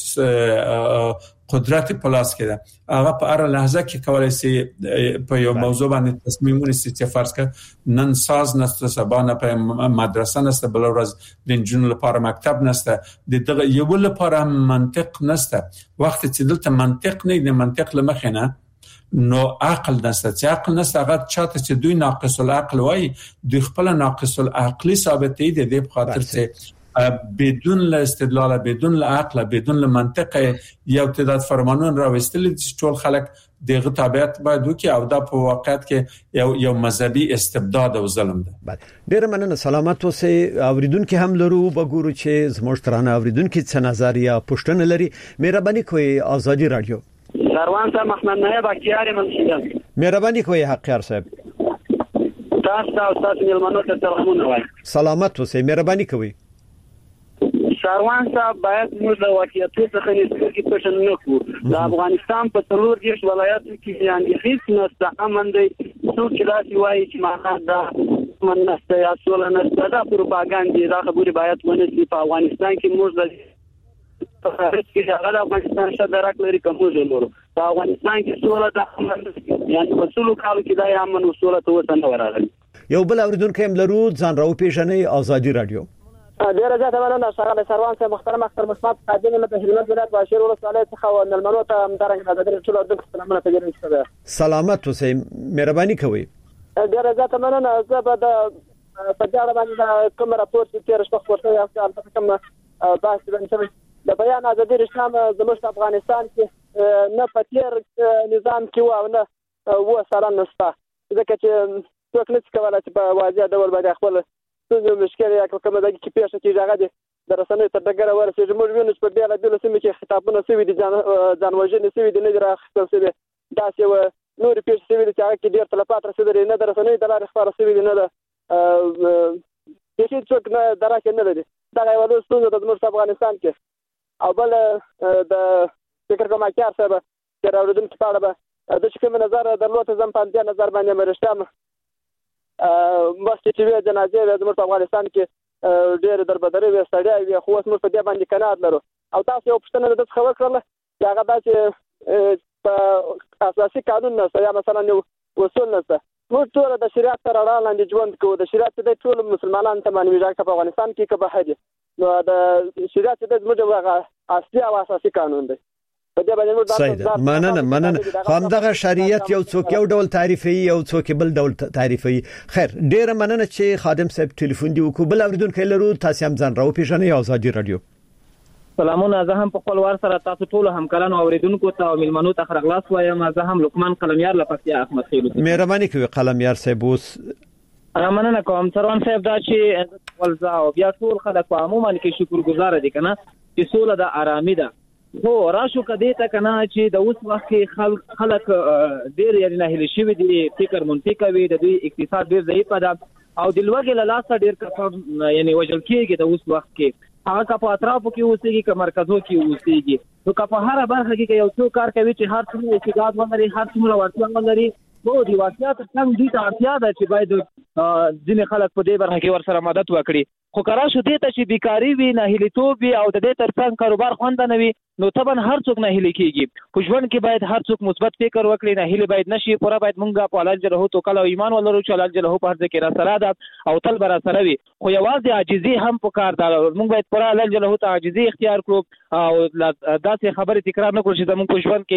څوک قدرت په لاس کې ده هغه په هر لحظه کې کولای شي په یو موضوع باندې تصمیم ونیسي چې فرض کړه نن ساز نسته سبا نه په مدرسه نسته بل ورځ د جنونو لپاره مکتب نسته دغه یو لپاره منطق نسته وخت چې دلته منطق نه د منطق لمخینه نو عقل نسته چې عقل نسته هغه چاته چې دوی ناقص العقل وای دوی خپل ناقص العقلی ثابتې دي د خاطر چې بدون استدلال بدون عقل بدون منطق یو تعداد فرمانون راوستل چې ټول خلک دغه تابعیت باید وکي او دا په واقعیت کې یو مذهبي استبداد او ظلم ده ډیر مننه سلامت اوسې اوریدونکو هم لرو وګورو چې زموږ ترانه اوریدونکو څه نظر یا پوښتنه لري مهرباني کوئ آزادی رادیو سروان صاحب محمد نایب اختیار منشیدم مهرباني کوئ حقیار صاحب تاسو ملمنو ته سلامونه وای سلامت اوسئ مهرباني کوئ سروان صاحب باید موږ د واقعیتونو څخه نسبت پېژن نه کوو د افغانستان په څلور دیش ولایاتو کې یعنی هیڅ نسته امن دی څوک چې داسې وایي چې معنا دا من نسته یا سول نسته دا پروپاګاندا دا خبره باید ونه شي په افغانستان کې موږ د خارج کې هغه د افغانستان شدرک لري کوم ځلورو په افغانستان کې سوله د یعنی په څلو کالو کې د امن وسوله ته وسنه ورغلی یو بل اوریدونکو هم لرو ځان راو پیژنې آزادی رادیو ډیره زیاته مننه څنګه سروان صاحب محترم اختر مسعود قادم له هلمند ولایت باشیر ولسوالۍ څخه و نلمنو ته همدارنګه حاضر ټول د سلامونه تجربه شوه سلامت اوسئ مهرباني کوئ ډیره زیاته مننه زه به د په ځای باندې کوم راپور چې تیر شپه ورته یو څه کوم بحث باندې د بیان ازادي رسام زموږ افغانستان کې نه پتیر نظام کې و نه و سره نشته ځکه چې څوک نشي کولای چې په واضح ډول باندې خپل څه مشکل یا کومه د کې پیښه کیږي هغه د رسنۍ تر ډګره ورسېږي. موږ وینو چې په ډېره بیل سیمه کې خطابونه سوي دي ځان وژنې سوي دي نه راخستل سوي داسې و نور پیښې سوي دي چې هغه کې ډېر تلفات رسېدلي نه د رسنۍ د لارې خبره سوي دي نه د هیڅ څوک نه درک نه لري. دا یو ډول ستونزه د زموږ افغانستان کې او بل د فکر کوم اکثر سبب چې راوړدونکو په اړه به د کوم نظر درلوته زم په دې نظر باندې مرشتم مخکې چې جنازې زموږ په افغانستان کې ډېر دربدري وستړیا وي خو اوس موږ په دې باندې قناعت لرو او تاسو یو پښتنه د څه وکړل چې هغه دا چې په اساسي قانون نه یا مثلا یو اصول نه موږ ټول د شریعت سره رالاندې ژوند کوو. د شریعت د ټول مسلمانانو ته باندې ځکه په افغانستان کې کبه حج نو د شریعت د موږ اصلي او اساسي قانون دی. په دې باندې موږ مننه همدغه شریعت یو څوک یو ډول تعریفي یو څوک بل ډول تعریفي. خیر ډیره مننه چې خادم صاحب ټلیفون دی وکړو. بل اوریدونکو لرو تاسو هم ځان راو پیژنئ آزادي رادیو. سلامونه. زه هم په خپل وار سره تاسو ټول همکارانو اوریدونکو ته او ملمنو ته خیر اغلاس وایم. زه هم لقمان قلمیار لپاره احمد خیلو مهرباني کوي قلمیار صاحب اوس مننه کوم سروان صاحب دا چې ولزا او بیا ټول خلک په عموما کې شکرګزار دي کنه چې سوله د آرامي ده. هو راشو کدی ته کنه چې د اوس وخت کې خلک ډیر یعنی نه هلي شوی دي فکر منفي کوي د دوی اقتصاد ډیر ضعیف ده او د لوګي له لاسه ډیر کفه یعنی وجل کېږي د اوس وخت کې هغه کا په اطرافو کې اوسېږي که مرکزو کې اوسېږي نو که په هر برخه کې یو څو کار کوي چې هر څومره استعداد ولري هر څومره ورتیا ولري نو دی واقعیت څنګه دي ته اړتیا ده چې باید ځینې خلک په دې برخه کې ورسره مدد وکړي. خو کرا شو دې ته چې بیکاری وي نه هلیتوب وي او د دې ترڅنګ کاروبار خوند نه وي نو طبعا هر څوک نه هلي کېږي. په ژوند کې باید هر څوک مثبت فکر وکړي نه هلي باید نشي پورا باید مونږه په الله جل هو توکل او ایمان ولرو چې الله جل هو په هر ځای کې را سره ده او تل بر سره وي. خو یوازې عاجزي هم پکار ده. مونږ باید پورا الله جل هو ته عاجزي اختیار کړو او داسې خبرې تکرار نه کړو چې زموږ په ژوند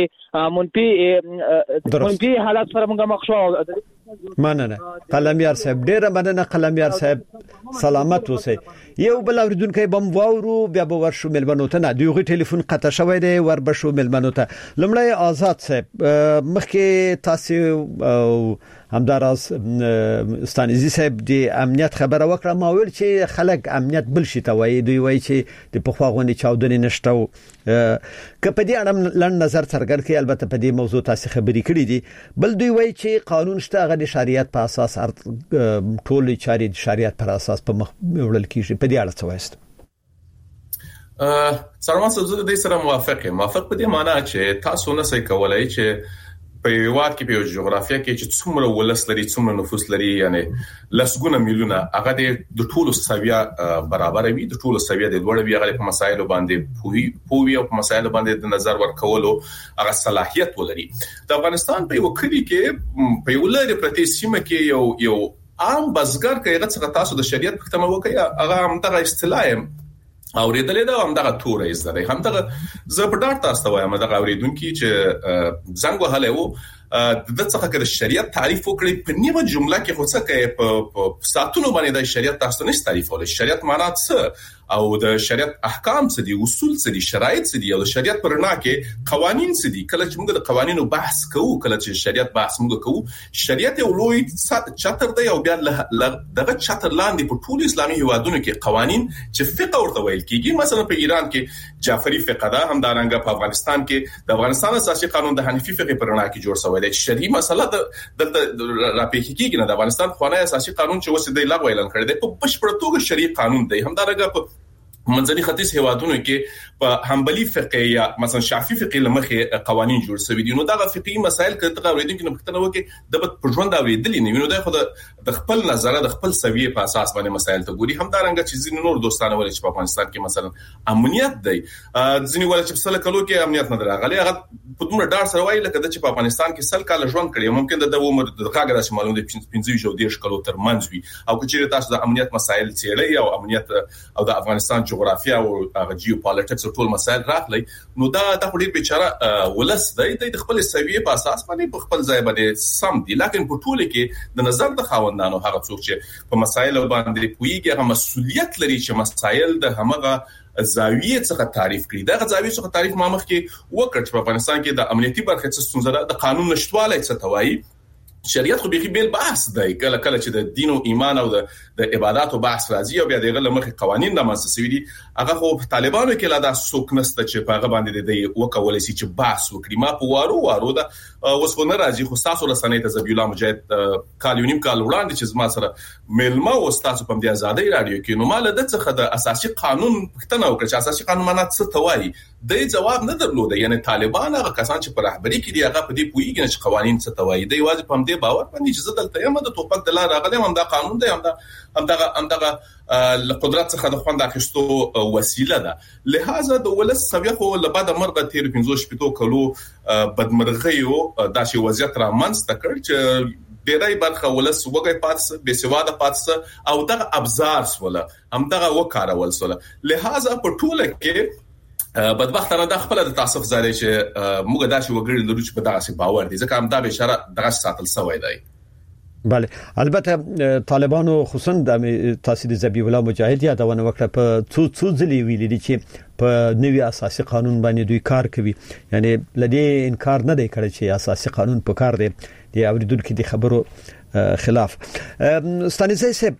کې منفي حالات سره مونږه مخ شو. مننه قلمیار صاحب ډیره مننه قلمیار صاحب سلامت اوسئ. یو بل اوریدونکو بم واورو بیا به ورشو ملمنو ته نه دیغه ټلیفون قطع شوی دی ور بشو ملمنو ته. لمړی آزاد صاحب مخکې تاسو همداراز ستانیزي صاحب د امنیت خبره وکړه ما ویل چې خلک امنیت بل شي ته وایي دوی وایي چې د پخواغونی چاودنې نشته که په دې اړه لن نظر څرګند کړي. البته په دې موضوع تاسو خبرې کړې دي. بل دوی وایي چې قانون شته هغه د شریعت په اساس ټول چاري د شریعت پر اساس په مخ وړل کیږي. په دې اړه څه وایست؟ سروان صاحب زه د دې سره موافق په دې معنی چې تاسو نه سې کولای چې په یو وخت کې په جغرافیه کې چې څومره ولس لري څومره نفوس لري یعنی لسګونه میلیونه هغه د ټولو سویا برابر وي د ټولو سویا د لوړ وی هغه په مسایلو باندې پوي او په مسایلو باندې د نظر ورکولو هغه صلاحیت ولري. د افغانستان په یو کلی کې په یو لري پرتی سیمه کې یو عام بزګر کې هغه څنګه تاسو د شریعت په تمه وکړي هغه هم دغه اصطلاح اوریدلې دا هم دغه تورې زده هم دغه زه په ډاټ تاسو وایم دغه اوریدونکو چې زنګ وهله وو د څه کې د شریعت تعریف وکړي په نیمه جمله کې خو څه کې په ساتونو باندې د شریعت تاسو نه تعریف ولې شریعت معنا څه او د شریعت احکام څه دي اصول څه دي شرایط څه دي او د شریعت پرنا کې قوانين څه دي. کله چې موږ د قوانینو بحث کوو کله چې شریعت بحث موږ کوو شریعت یو لوی چتر دی او بیا دغه چتر لاندې په ټول اسلامي هیوادونو کې قوانين چې فقه ورته ویل کیږي. مثلا په ایران کې جعفری فقه ده هم دارنګه په افغانستان کې د افغانستان اساسي قانون د حنفي فقه پرنا کې جوړ شوی دی. شرعي مسله دلته راپېښ کیږي نه د افغانستان خوانه اساسي قانون چې وسه دی لغوه اعلان کړی دی په بشپړ توګه شرعي قانون دی. هم دارنګه په منځني ختیځ هیوادونو کې په حنبلي فقه یا مثلا شافعي فقه لمخه قوانين جوړ شوي دي. نو دا فقهي مسائل کله اوریدونکو نه پښتنه وکي د په ژوند اوریدلې نه ویني دا خو د خپل نظر د خپل سویه په اساس باندې مسائل ته ګوري. هم دارنګه چې ځینې نور دوستانه ولې چې په افغانستان کې مثلا امنیت دی ځینې ولې چې سل کلو کې امنیت نه راغلی هغه په دومره ډار سره وایي لکه چې په افغانستان کې سل کال ژوند کړی ممکن د عمر د کاغذ چې معلوم دي 15 کلو تر منځ وي او چې تاسو د امنیت مسائل څېړئ او امنیت او د افغانستان جغرافیه او جیوپالیټکس او ټول مسائل راغلي نو دا د خوري بیچاره ولس د خپل سویه په اساس باندې په خپل ځای باندې سم دي. لکه په ټوله کې د نظر د خاوندانو هغه څوک چې په مسایل باندې پویږي هغه مسؤلیت لري چې مسایل د همغه زاویه څخه تعریف کړي. دا زاویه څخه تعریف ما مخکې وکړ چې په افغانستان کې د امنیتي برخه څخه ستونزه د قانون نشټواله څه توایي شریعت خو به بیل بحث دی کله چې د دین او ایمان او د عبادت او بحث راځي او بیا دغه لمخ قوانين د منسسوي دي هغه خو طالبانو کې لا د سوکنست چې په هغه باندې د وکولې سي چې بحث وکړي ما په وارو دا وسونه راځي خو تاسو لسنې ته زبی الله مجاهد کال یونیم کال وړاندې چې ما سره ملما او تاسو په دې ازادي رادیو کې نو مال د څخه د اساسي قانون پښتنه وکړه چې اساسي قانون معنی څه توایي د جواب نه درلود یعنی طالبان هغه کسان چې په رهبری کې دي هغه په دې پویږي چې قوانين څه توایي دی واځي په دې باور باندې چې دلته یم د توپک د لار راغلی هم دا قانون دی هم دا قدرت څخه د خوند اخیستو وسیله ده لہذا د ولس سویخو لبعد مرغه تیر 15 پټو کلو بدمرغیو داسې وضعیت را منځ تکړ چې ډیرای برخه ولس وګي پاتس به سواده پاتس او دغه ابزار سوله هم دغه وکارول سوله لہذا په ټوله کې بدبختانه د خپل د تاسف زاري چې موږ داسې وګړي لرو چې په دغه باور دي ځکه هم دا به اشاره دغه ساتل سوی دی بله البته طالبانو خصوصا د تاسید زبی الله مجاهد یادونه وکړه په څو ځلې ویلي دي چې په نوي اساسي قانون باندې دوی کار کوي یعنی لدی انکار نه دی کړی چې اساسي قانون په کار دی د اوریدونکو د خبرو خلاف ستانیزه سه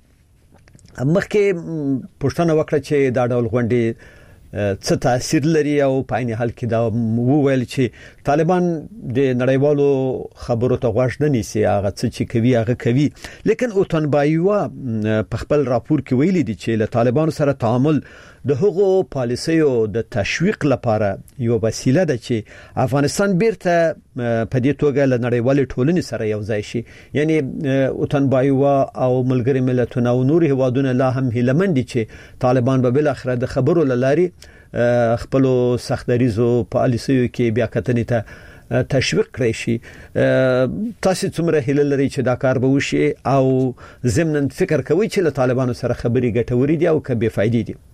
مخکې پښتنه وکړه چې دا ډول غونډې څه تاثیر لري او په عین حال کې دا وویل چې طالبان د نړیوالو خبرو ته غوږ نه نیسي هغه څه چې کوي هغه کوي لیکن اوتنبایوا په خپل راپور کې ویلي دي چې له طالبانو سره تعامل د هغو پالیسیو د تشویق لپاره یو وسیله ده چې افغانستان بیرته په دې توګه له نړیوالې ټولنې سره یو ځای شي یعنی اوتنبایوا او ملګری ملتونه او نور هوادونه لا هم هیلمن دي چې طالبان به بل اخره د خبرو لاري خپل سختریزو پالیسیو کې بیا کتنې ته تشویق کړی شي تاسو څومره هیله لري چې دا کار به وشي او ضمن فکر کوي چې له طالبانو سره خبري ګټوري دي او که بے فایده دي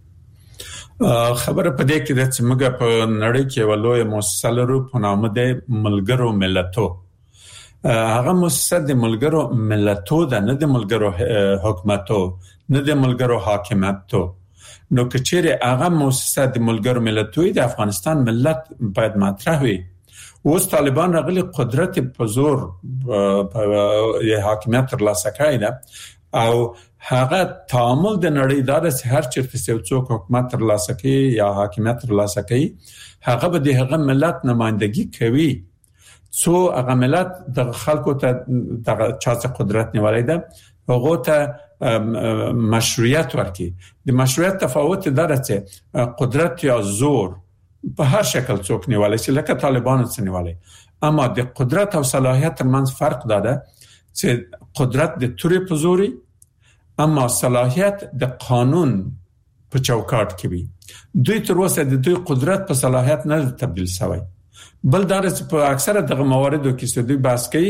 خبره په دې کې د څمګه په نړۍ کې ولوي مؤسسه لرو په نامه د ملګرو ملتو هغه مؤسسه د ملګرو ملتو ده نه د ملګرو حکومتو نه د ملګرو حاکمیتو نو کچېره هغه مؤسسه د ملګرو ملتو د افغانستان ملت باید مطرح وي اوس طالبان راغلي قدرت په زور په حاکمیت تر لاسه کړی ده او هغه تعامل د نړۍ د هر چیرته څوک حکومت تر لاسه کوي یا حاکمیت تر لاسه کوي هغه به د هغه ملت نمائندګي کوي څو هغه ملت د خلکو ته د چاته قدرت نیولای ده هغه ته مشروعیت ورکړي د مشروعیت تفاوت دره چې قدرت یا زور په هر شکل څوک نیولای شي لکه طالبانو څخه نیولای اما د قدرت او صلاحیت ترمنځ فرق ده چې قدرت د تورې په زوري اما صلاحیت د قانون په چوکاټ کې وي دوی تر اوسه د دوی قدرت په صلاحیت نه تبدیل شوی بل درس په اکثره دغه مواردو کې دوی بحث کوي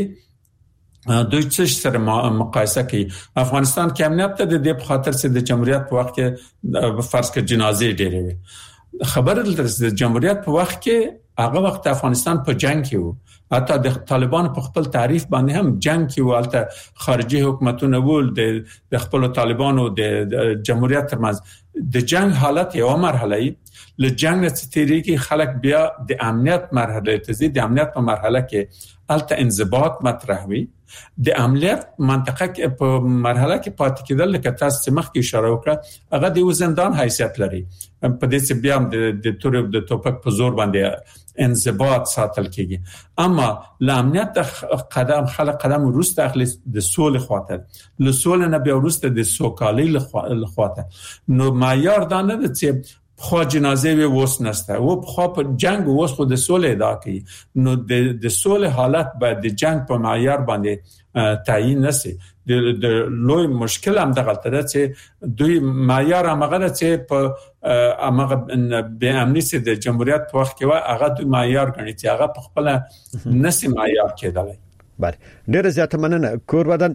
دوی څه سره مقایسه کوي افغانستان کې امنیت ته د دې په خاطر چې د جمهوریت په وخت کې فرض کړه جنازې ډېرې وي خبر د جمهوریت په وخت کې هغه وخت افغانستان په جنگ کې وو حتی د طالبان په خپل تعریف باندې هم جنگ کې ولته خارجي حکومتونه ول د خپل طالبانو د جمهوریت ترمنځ د جنگ حالت یو مرحله له جنگ څخه تیریږي خلک بیا د امنیت مرحله ته ځي د امنیت په مرحله کې الته انضباط مطرح وي د امنیت منطقه کې په مرحله کې پاتې کېدل لکه تاسو مخکې اشاره وکړه هغه د زندان حیثیت لري په دې چې بیا د تور د توپک په زور باندې انضباط ساتل کېږي اما ل امنیت خلک قدم وروسته اخلي د سولې خواته له سولې نه بیا وروسته د سوکالۍ له خواته نو معیار دا نه چې خو جنازې وي وس نسته او خو په جنگ وس خو د سولې ادا کوي نو د سولې حالت باید د جنگ په معیار باندې تعیین نشي د لوی مشکل هم دغه تر چې دوی معیار هغه چې په هغه به امنیت د جمهوریت په وخت کې هغه دوی معیار غني چې هغه په خپل نشي معیار کېدلی بله ډیره زیاته مننه کور بدن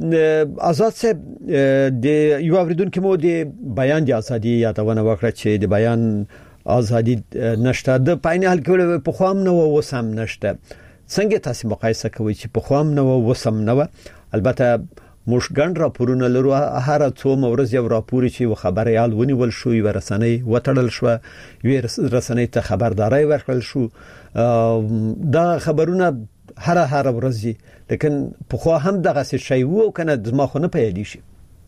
آزاد صاحب د یو اوریدونکو مو د بیان د ازادي یادونه وکړه چې د بیان ازادي نشته د پاینه حل کول په خوام نه وسم نشته څنګه تاسو مقایسه کوئ چې په خوام نه وسم نه البته موږ ګڼ راپورونه لرو هر څو مورز یو راپور چې خبريال ونیول شو یو رسنۍ وټړل شو یو رسنۍ ته خبرداري ورکړل شو دا خبرونه هر ورځ لیکن په خو هم دغه شی وو کنه د ما خو نه پیدا شي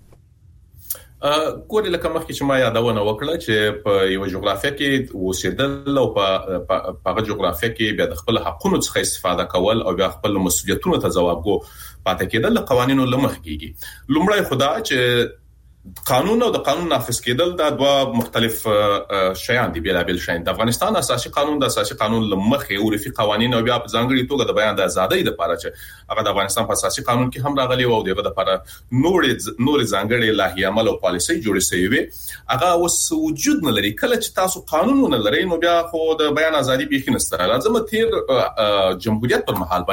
ګورې لکه مخکې چې ما یادونه وکړه چې په یو جغرافیه کې اوسېدل او په هغه جغرافیه کې بیا د خپل حقونو څخه استفاده کول او بیا خپل مسؤلیتونو ته ځوابګو پاتې کېدل د قوانینو لمخ کېږي لومړی خدا چې قانون او د قانون نافذ کېدل دا دوه مختلف شیان دي بیلابل شیان د افغانستان اساسي قانون د اساسي قانون لمخې عرفي قوانين او بیا په ځانګړي توګه د بیان د ازادۍ لپاره چې هغه د افغانستان په اساسي قانون کې هم راغلي او دغه لپاره نور ځانګړي لایحه عمل او پالیسي جوړې شوی وي هغه اوس وجود نه لري کله چې تاسو قانون نه لرئ نو بیا خو د بیان ازادي به خنستره لازم تیر جمهوریت پر مهال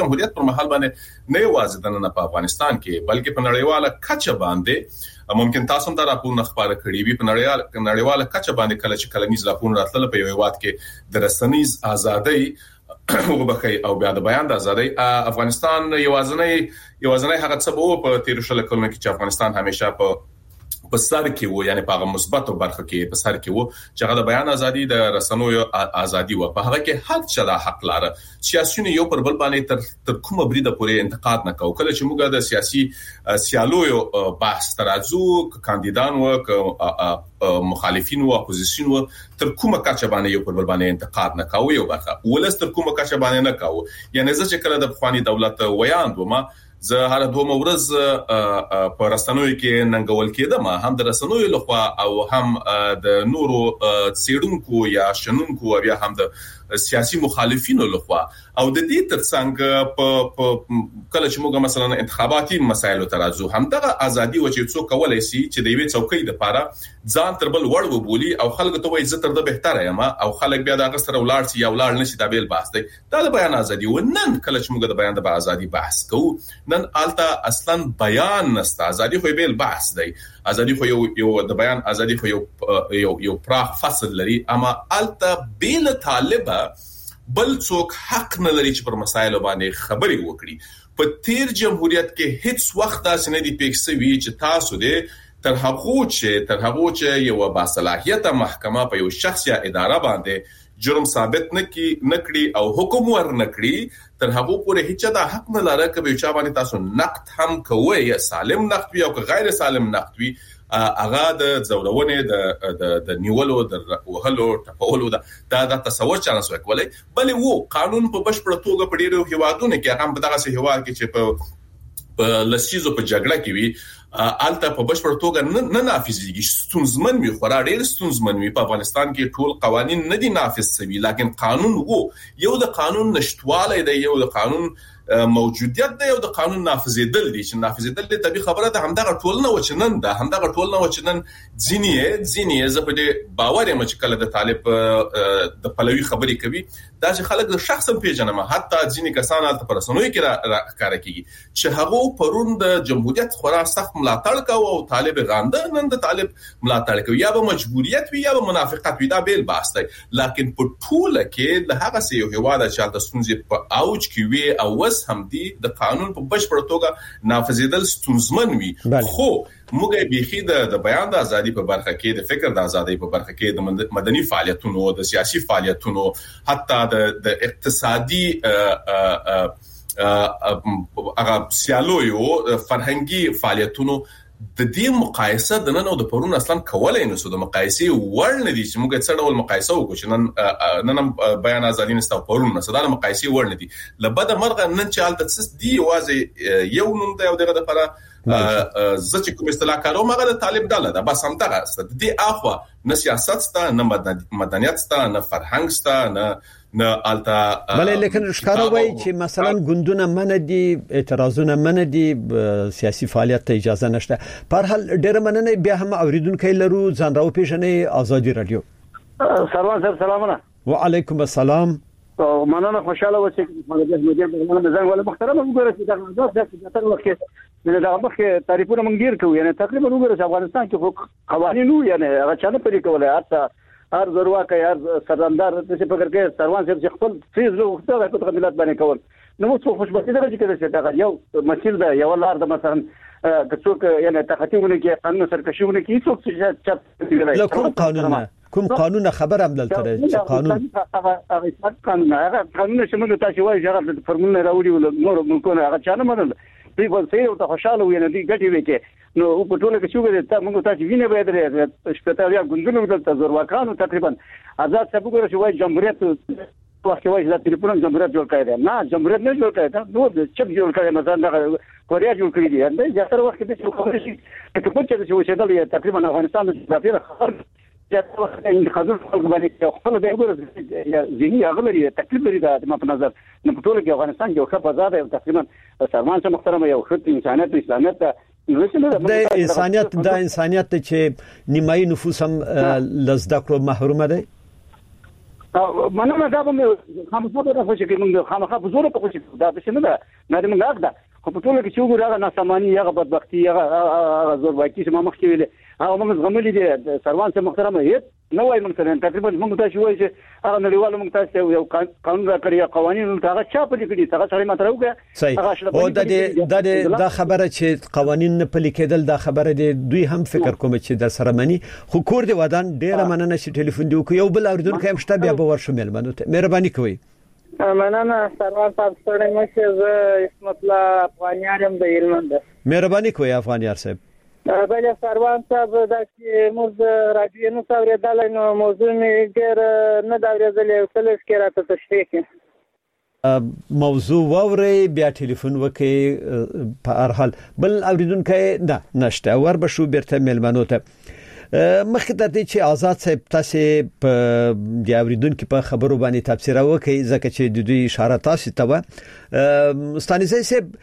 باندې نه یوازې د افغانستان کې بلکې په نړیواله کچه باندې ممکن تاسو هم دا راپورونه خبره کړی وي په نړیواله کچه باندې کله چې کلمیز راپورونه راتلل په یو وخت کې د رسنیز ازادۍ وبخي او بیا د بیان د ازادۍ افغانستان یوازنۍ هغه څه وو په 13 کلونو کې چې افغانستان همیشه په سر کې وو یعنی په هغه مثبت برخه کې په سر کې وو چې هغه د بیان ازادي د رسنیو ازادي وو په هغه کې حق چلا حق لاره سیاسيونه یو پر بل باندې تر کومه بریده پورې انتقاد نه کوي کله چې موږ د سیاسي سیالویو بحث ترازو کاندیدان او مخالفین او اپوزیسیون او تر کومه کچه باندې یو پر بل باندې انتقاد نه کوي یو برخه ولس تر کومه کچه باندې نه کوي یعنی زه چې کله د خواني دولت ویاندوم زه هر دوه ورځ په رسنوي کې ننګول کېدم هم د رسنوي لخوا او هم د نورو سیډونکو یا شنونکو او هم د سیاسي مخالفینو لخوا او د دې ترڅنګ په کله چې موږ مثلا انتخاباتي مسایلو ترازو هم دغه ازادي و چې څوک کولای شي چې د یوې څوکۍ لپاره ځان تر بل وړ وبولي او خلک ته وایي زه تر د بهتره یم او خلک بیا د غستر ولار شي یا ولار نشي دا بیل بحث دی دا د بیان ازادي و نن کله چې موږ د بیان د ازادي بحث کوو نن الته اصلا بیان نسته ازادي خو بیل بحث دی ازادي خو یو د بیان ازادي خو یو پراخ فصل لري اما الته بیل طالبه بل څوک حق نه لري چې پر مسایلو باندې خبري وکړي په تیر جمهوریت کې هیڅ وخت داسې نه دی پېښ چې تاسو دې تر هغه چې یو باصلاحیته محکمه په یو شخص یا اداره باندې جرم ثابت نکړي او حکم ورنکړي تر هغه پورې هیڅ دا حق نه لري چې چا باندې تاسو نقد هم کوی یا سالم نقد وي او غیر سالم نقد وي اغا د زورونه د نیولو د وهلو ټپولو دا تصور چانه سو کولای بلې وو قانون په بشپړ توګه په ډیرو هیوادونو کې هغه په دغه سه هیواد کې چې په لسیزو په جګړه کې وي الته په بشپړ توګه نه نافذيږي ستونزمن وي خورا ډیر ستونزمن وي په افغانستان کې ټول قوانين نه دي نافذ شوي لکه قانون وو یو د قانون نشټواله دی یو د قانون موجودیت دی او د قانون نافذیدل دي چې نافذیدل دي طبي خبره ده همدغه ټولنه وچنن ده همدغه ټولنه وچنن ځینی زه په دې باور یم چې کله د طالب د پلوي خبري کوي دا چې خلک د شخصا پیژنم حتی ځینی کسان الته پرسنوي کې کار کوي چې هغه پرون د جمهوریت خورا سخت ملاتړ کوي او طالب غانده نن د طالب ملاتړ کوي یا به مجبوریت وي یا به منافقت وي دا بیل بحث دی لکه په ټوله کې د هغه سه یو هواده چې د ستونزې په اوج کې وي او هم دي د قانون په بشپړ توګه نافذیدل ستونزمن وي خو موږ بيخي د بیان د ازادي په برخه کې د فکر د ازادي په برخه کې د مدني فعالیتونو د سیاسي فعالیتونو حتی د اقتصادي هغه سیالویو فرهنګي فعالیتونو د دې مقایسه د نن او د پرون اصلا کولای نو د مقایسه ور نه دي چې موږ څه ډول مقایسه وکړو چې نن بیان ازادي نسته پرون نه صدا مقایسه ور نه دي لبد مرغه نن چې حالت دي واځي یو نوم دی او دغه لپاره زه چې کوم اصطلاح کارو مګر د طالب ډاله ده بس هم دغه ست دي اخوا نه سیاست ستا نه مدنیت ستا نه فرهنګ ستا نه التا بلې لیکن ښکارا وای چې مثلا ګوندونه من دي اعتراضونه من دي سیاسي فعالیت ته اجازه نشته په هر حال ډېر مننه بیا هم اوریدونکو لرو ځان راو پیژنې ازادي رادیو سلام صاحب سلامونه وعلیکم السلام مننه خوشاله و چې مدیر زنګ ولا محترم وګورئ چې دا ځکه چې وخت دا مخکې تعریفونه مونږ ډیر کوو یعنی تقریبا وګورئ چې افغانستان کې قوانینو یعنی هغه چانه پرې کولای حتی هر ضرورت کوي هر سردار د څه فکر کوي سروان صاحب خپل فیز له وخته په تقبلات باندې کول نو څه خوشبختي ده چې دا یو مسیر ده یو لار ده مثلا که څوک یعنی تخطیونه کې قانون سرکشيونه کې څوک چې له کوم قانونه کوم قانون خبر هم دلته چې قانون هغه قانون چې موږ تاسو وایي چې هغه فرمونه راوړي نور ملکونه هغه چانه منل دوی په څیر او ته خوشاله وي نه دي ګټي وي چې نو په ټوله کې شوګه ته موږ تاسو ویني به درې شپته یا ګوندونو دلته زورواکانو تقریبا آزاد څه وګورئ چې وایي جمهوریت وخت وایي چې د ټلیفون جمهوریت جوړ کړی دی نه جمهوریت نه جوړ کړی دا نو چپ جوړ کړی مثلا د کوریا جوړ کړی دی دا زیاتره وخت د څه خبرې شي چې په څه چې وشدل تقریبا افغانستان د جغرافیه خبر زیاتره وخت د خزر خلک باندې خپل د وګورئ یا ذهني اغلري تکلیف لري د ما په نظر نو په ټول کې افغانستان یو ښه فضا ده تقریبا سلمان شه محترم یو ښه انسانیت اسلامیت د انسانیت چې نیمایي نفوس هم لزده کړو محروم دي مننه دا به خامخا به راځي چې موږ خامخا په زور په خوشي دا څه نه ده نه موږ راغدا خو په ټول کې چې وګورئ نه سامانی هغه بدبختی هغه زور واکي چې ما مخکې ویل هغه موږ غملې دي سروان شه محترم هیڅ نو وايي مثلا تقریبا موږ تاسو وایي چې هغه نړیوال موږ تاسو یو قانون راکړی قوانين هغه چا په دې کې هغه سره ماته راوګه هغه دا خبره چې قوانين نه پلي کېدل دا خبره دي دوی هم فکر کوم چې د سره مني خو کور دی ودان ډیره مننه چې ټلیفون دی یو بل اوریدونکو هم شته بیا به ورشو ملمنو ته مهرباني کوئ مننه سروان صاحب ستړی مشه زه اسمت الله افغانیارم د هلمند مهرباني کوئ افغانیار صاحب بل سروان صاحب دا چې موږ راډیو نو اوریدل نو موضوع می ډیر نه دا اوریدل یو څه لږ راته تشریح کړئ موضوع ووري بیا ټلیفون وکي په هر حال بل اوریدونکو نه نشته ور به شو بیرته ملمنو ته مخکې د دې چې آزاد صاحب تاسو په د اوریدونکو په خبرو باندې تفسیر وکړي ځکه چې د دوی اشاره تاسو ته و ستانیزه صاحب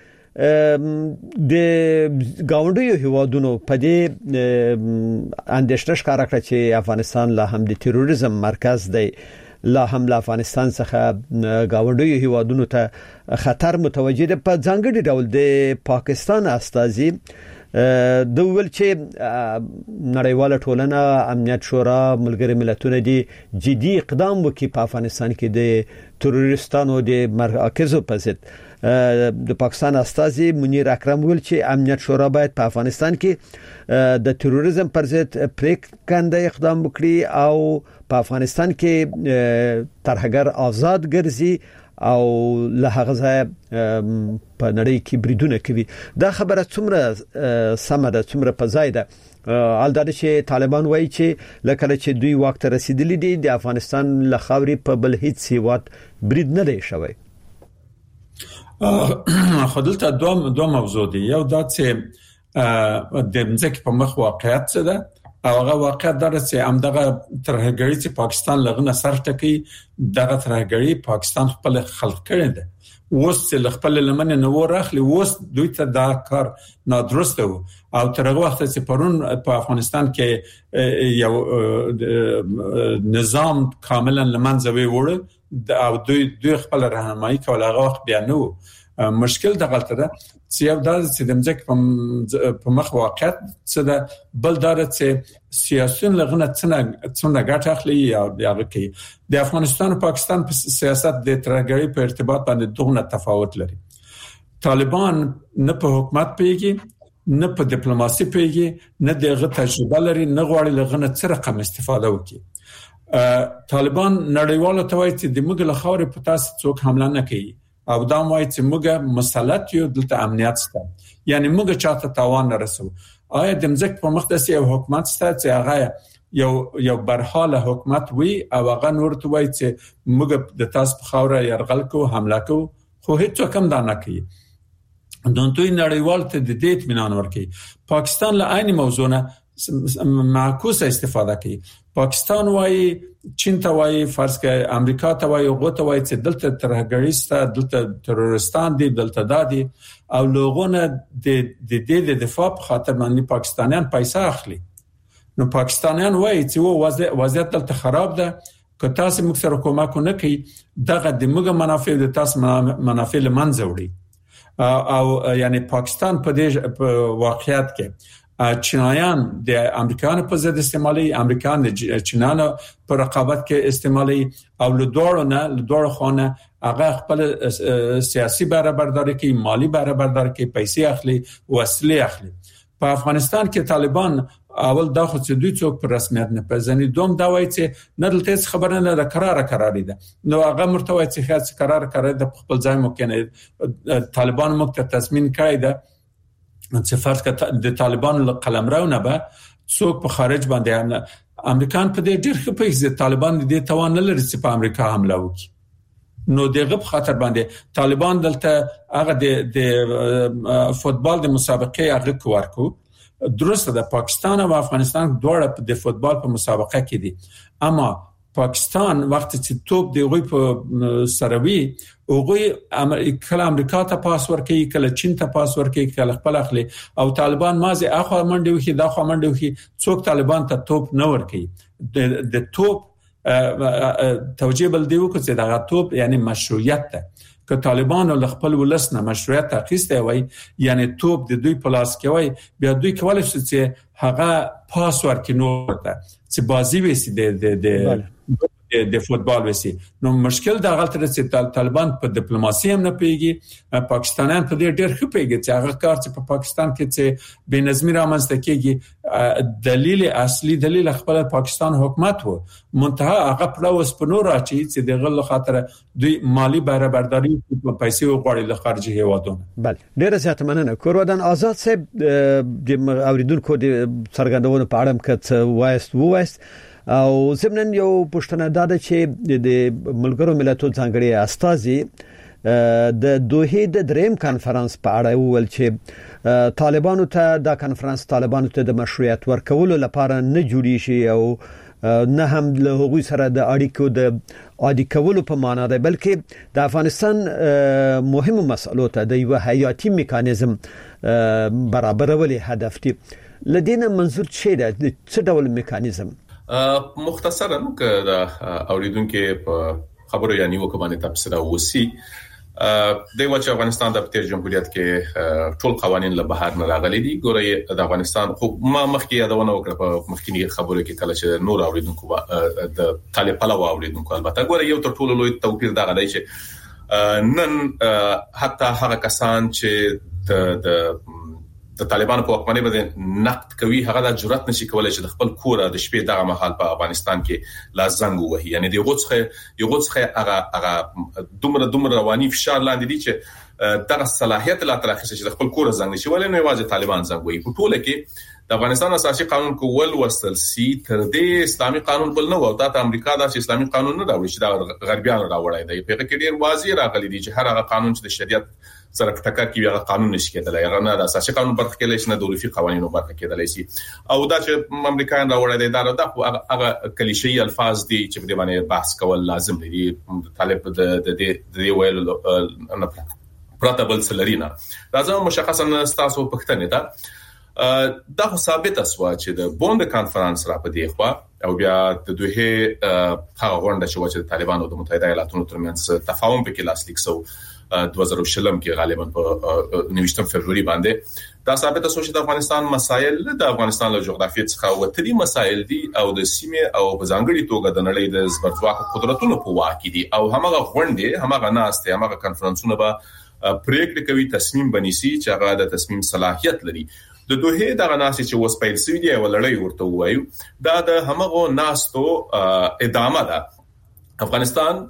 د گاونډیو هیوادونو په دې اندېښنه ښکاره کړه چې افغانستان لا هم د تروریزم مرکز دی لا هم له افغانستان څخه گاونډیو هیوادونو ته خطر متوجه ده په ځانګړي ډول د پاکستان استازي د ول چې نړیواله ټولنه امنیت شورا ملګری ملتونه دي جدي اقدام وکړي په افغانستان کې د تروریستانو د مرکزو په ضد د پاکستان استازي منیر اکرم ویل چې امنیت شورا باید په افغانستان کې د تروریزم پر ضد پریکنده اقدام وکړي او په افغانستان کې ترهګر آزاد ګرځي او له هغه ځای په نړۍ کې بریدونه کوي دا خبره څومره سمه ده څومره په ځای ده البته چې طالبان وایي چې لکه چې دوی واک ته رسیدلي دي د افغانستان له خاورې په بل هیڅ هیواد برید نه دی شوی خودلته دوه موضوع دي یو دا چې د مځکې په مخ واقعیت څه ده او هغه واقعیت دا چې همدغه ترهګری چې پاکستان لغنه سر ټکی دغه ترهګری پاکستان خپل خلق کړی ده اوس چې خپل لمن نه ورخلی اوس دوی ته دا کار نادرسته وو او ترغه وخت چې پرون په افغانستان کې یو نظام کاملا لمنځوي وړ او دوی خپل راهنمایي کول هغه وخت بیا نو مشکل د غلطه ده چې یو دا چې د مځکې په مخ واقعیت څه ده بل دا چې سیاسيون لغنه څنګه ګټه اخلي یا هغه کې د افغانستان او پاکستان په سیاست د ترهګری په ارتباط باندې دغه تفاوت لري طالبان نه په حکومت پیږي نه په ډیپلوماسي پیږي نه دغه تجربه لري نه غواړي لغنه څه رقم استفاده وکړي طالبان نړیواله توای چې د موږ له خاورې په تاسو څوک حمله نه کوي او دا وایي چې موږ مسلط یو دلته امنیت سته یعنی موږ چاته تاوان نه رسو آیا د مځکې په مخ د یو حکومت سته چې هغه یو برحاله حکومت وي او هغه نور ته وایي چې موږ د تاسو په خاوره يرغل کو حمله کو خو هیڅ کم دا نه کوي دوی نړیوال ته د دې اطمینان ورکوي پاکستان له عین موضوع نه معکوسه استفاده کوي پاکستان وایي چین ته وایي فرض کړئ امریکا ته وایي غوته وایي چې دلته ترهګریسته دلته ترورستان دي دلته دادي او لوګونه د دفاع په خاطر باندې پاکستانیان پیسې اخلي نو پاکستانیان وایي چې وضعیت دلته خراب ده که تاسو موږ سره کومک نه کوي دغه د موږ منافع د تاسو منافع لمنځه وړي او یعنی پاکستان په دې واقعیت کې چینایان د امریکایانو په ضد استعمالي امریکایان د چینانو په رقابت کې استعمالي او له دوړو خانه هغه خپل سیاسي برابرداري کوي مالی برابرداري کوي پیسې اخلي وسلې اخلي په افغانستان کې طالبان اول دا خو چې دوی څوک پر رسمیت نه پېژني، دوم دا وایي چې نه دلته خبره نه ده، قرار دي. نو هغه مرتوي چې خاص قرار د خپل ځای ممکنه طالبان موږ ته تضمین کړی ده چې فرض کړه د طالبان له قلمرو نه به څوک په خارج باندې حمله، امریکایان په دې ډېر ښه پېژني طالبان دې توان نه لري چې په امریکا حمله وکړي. نو دغه په خاطر باندې طالبان دلته هغه د فوتبال د مسابقې هغه کوارکو درسته د پاکستان او افغانستان دواړه د فوتبال په مسابقه کې دي، اما پاکستان وخت چې توپ دی غوي په سروي اوغوي کله امریکا ته پاس ورکي، کله چین ته پاس ورکي، کله خپل اخلي، او طالبان مازه اخو منډي وکي دا خو منډي وکي، څوک طالبان ته توپ نه ورکي. د توپ توجیه بل دیو کو چې دا توپ یعنی مشروعیت ده، که طالبان له خپل ولسنه مشروعیت اخیسته وای یعنی توپ د دوی په لاس کې وای، بیا دوی کولای شي چې هغه پاس ورکړي نو ته چې بازی وسی د فوتبال وسی. نو مشکل دا غلطه چې طالبان په ډیپلوماسي هم نه پیږي، پاکستانیان په دې ډېر ښه پیږي چې هغه کار چې په پاکستان کې چې بې نظمي رامنځته کیږي دلیل اصلي دلیل خپل پاکستان حکومت وو، منتها هغه پلوس په نور راچی چې د غل خاطر دوی مالی برداری په پیسې وغوړي له خارجي هیوادونو. بله ډېر زیات مننه. کورودان آزاد صاحب د اوریدونکو د څرګندونو په اړه کڅ وایست او زمنن یو پښتنه داده چې د ملګرو ملتونو ځانګړي استازي د دوحه د دریم کانفرنس په اړه وویل چې طالبانو ته د کانفرنس طالبانو ته د مشروعیت ورکولو لپاره نه جوړی شي او نه هم له هغوی سره د اړیکو د عادي کولو په معنا ده، بلکې د افغانستان مهمو مسلو ته د یو حیاتي میکانیزم برابرولو هدف دی. لدينا منظور څه ده، څه ډول میکانیزم؟ مختصرا که د اوریدونکو په خبرو یا نیوکه باندې تبصره وسی د وچ افغانستان د تیر جمهوریت کې ټول قوانين له بهر نه راغلي دي. ګوره د افغانستان خو ما مخکې یادونه وکړه په مخکینی خبرو کې کله چې نور اوریدونکو د طالب پلو اوریدونکو البته ګوره یو تر ټولو لوی توپیر دا غلی چې نن حتی هغه کسان چې د طالبانو په حکومت باندې نقد کوي هغه د جرأت نشي کولای چې د خپل کور د شپې دغه محل په افغانستان کې لا زنګ وهي، یعنی د غوڅخه هغه دومره رواني فشار لاندې دي چې دغه صلاحیت لا ترخص چې د خپل کور زنګ نشي ولې نه واځي طالبان زنګ وهي. په ټوله کې د افغانستان اساسي قانون کول وصل سي تر دې اسلامي قانون بل نه و، ته امریکا د اسلامي قانون نه راوړي چې دا غربيان راوړی دی. په کې ډیر واضح راغلي دي چې هر هغه قانون چې د شریعت سره ټکر کوي هغه قانون نشي کېدلای، هغه نه د اساسي قانون برخه کې لښنه دولتي قوانینو برخه کېدلای شي، او دا چې امریکایان راوړی دی دا هغه کلیشې الفاظ دي چې په دې باندې بحث کول لازم دي. طالب د دې ویل نه پراته بل سلرینا راځم مشخصا تاسو پښتنه ده دا ثابت اسوا چې د بوند کانفرنس را پدې خو او بیا د دوه هغه غونډه چې طالبان او د متحده ایالاتونو ترمنځ تفاهم په لاس لیک سو 2020 کې غالبا په 19 فبرवरी باندې دا ثابت اسوا چې د افغانستان مسایل د افغانستان له جغرافیې څخه وتري مسایل دي او د سیمه او په ځانګړي توګه د نړۍ د زبرځواک قدرتونو په واکې دي او همغه غونډه همغه ناسته همغه کانفرنسونه به پریکړه کوي تصمیم بنيسي چې هغه د تصمیم صلاحیت لري. د دوه دغه ناسي چې وس پیل سوي دی ولړی ورته وایو دا د همغه ناستو ادامه ده. افغانستان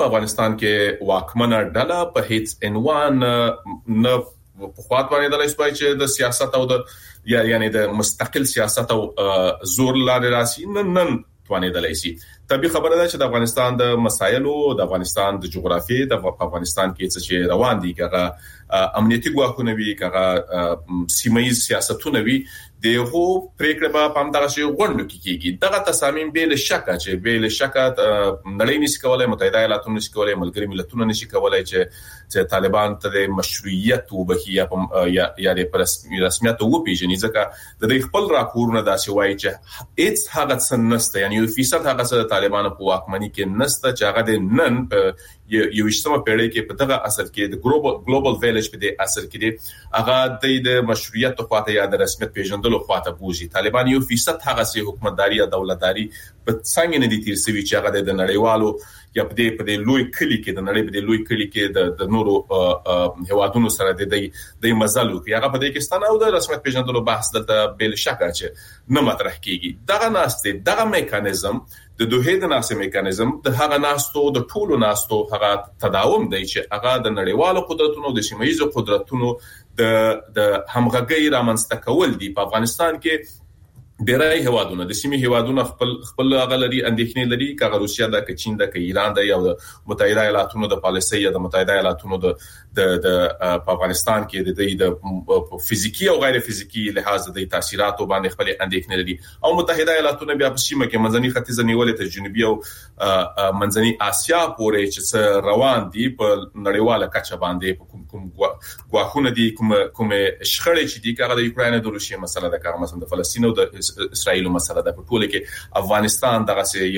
کې واکمنه ډله په هیڅ عنوان نه په خاطر باندې د لایسپای چې د سیاست او د یعنی د مستقل سیاست او زور لارې راسي نن توانې د لایسي. طبي خبره ده چې د افغانستان د مسایلو د افغانستان د جغرافیې د افغانستان کې څه روان دي کغه امنیتي ګواښونه وي کغه سیمایي سیاستونه وي دغه پریکړه په همدغه شی غونډو کې کیږي. دغه تصامیم به له شک نړۍ نشي کولای، متحده ایالاتونه نشي کولای، ملګری ملتونه نشي کولای چې طالبان ته مشروعیت وبخي یا د رسمیت وپیژني ځکه د دې خپل راپورونه داسې وایي چې هیڅ هغه څه نشته، یعنی 1% هغه څه طالبان په واکمنۍ کې نشته چې هغه د نن 21مه پیړۍ کې په دغه اصل کې د ګلوبل ویلیج په دې اصل کې دی هغه د مشروعیت خواته یا د رسمیت پیژندلو خواته بوزي. طالبان 1% هغه سي حکومتداري یا دولتداري په څنګه نه دي تیر سوي چې هغه د نړیوالو یا په دې لوی کلی کې د نړۍ په دې لوی کلی کې د نورو هوادونو سره د مزلو کې هغه په دې کې ستنه او د رسمیت پیژندلو بحث دلته بل شک چې نه مطرح کیږي. دغه ناسته دغه میکانیزم د دوه د ناسه میکانیزم د هغه ناستو د ټولو ناستو هغه تداوم دی چې هغه د نړیوالو قدرتونو د سیمایي قدرتونو د همغږي رامنځته کول دي. په افغانستان کې ډېرای هوادونه د سیمې هوادونه خپل غلري اندېښنې لري کغه روسیا د چین د ایران د یو متحده ایالاتونو د پالیسي یا د متحده ایالاتونو د په افغانستان کې د فزیکی او غیر فزیکی لحاظ د تاثیراتو باندې خپل اندېښنې لري او متحده ایالاتونه بیا په سیمه کې منځني ختیځ نیولې ته جنوبي او منځني اسیا پورې چې روان دي په نړیواله کچه باندې کوم غواخونه دي کوم شخړې چې دي کغه د یوکرين د روسیې مسله ده کغه مثلا د فلسطین او د اسرائیل مسله ده. په ټوله کې افغانستان دغه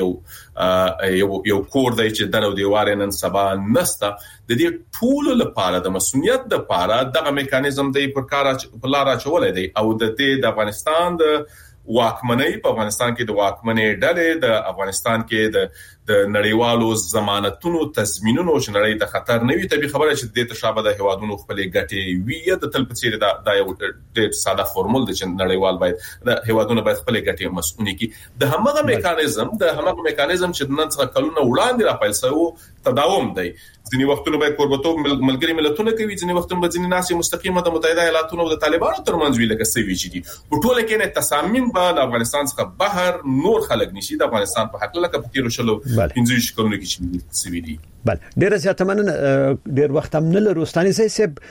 یو کور دی چې درو دیوار نن سبا نسته. د دې ټول لپاره د مسؤلیت د لپاره دغه میکانیزم دی په لار اچولای دی او د دې د افغانستان د واکمنۍ په افغانستان کې د واکمنۍ ډلې د افغانستان کې د نړیوالو ضمانتونو تضمینونو چې نړۍ د خطر نه وي ته خبره چې د تشابه د هوادونو خپل ګټي وی د تلپچیر د یو ډېر ساده فرمول د چې نړیوال باید د هوادونو باید خپل ګټي مسؤونی کی د همغه میکانیزم چې نن څخه کلونه وړاندې راپیل شو تداوم دی. ځینی وختونه به قربتوب ملګری ملتونه کوي ځینی وختونه به ځینی ناسي مستقیمه د متحده ایالاتونو او د طالبانو ترمنځ ویل کسوي چې دي په ټوله کې نه تصامیم په افغانستان څخه بهر نور خلک نشي د افغانستان په حق لکه په تیر شلو 15 کلونو کې چې سوي دي. بل ډیر زیات مننه. ډیر وخت هم نه لروستاني سیب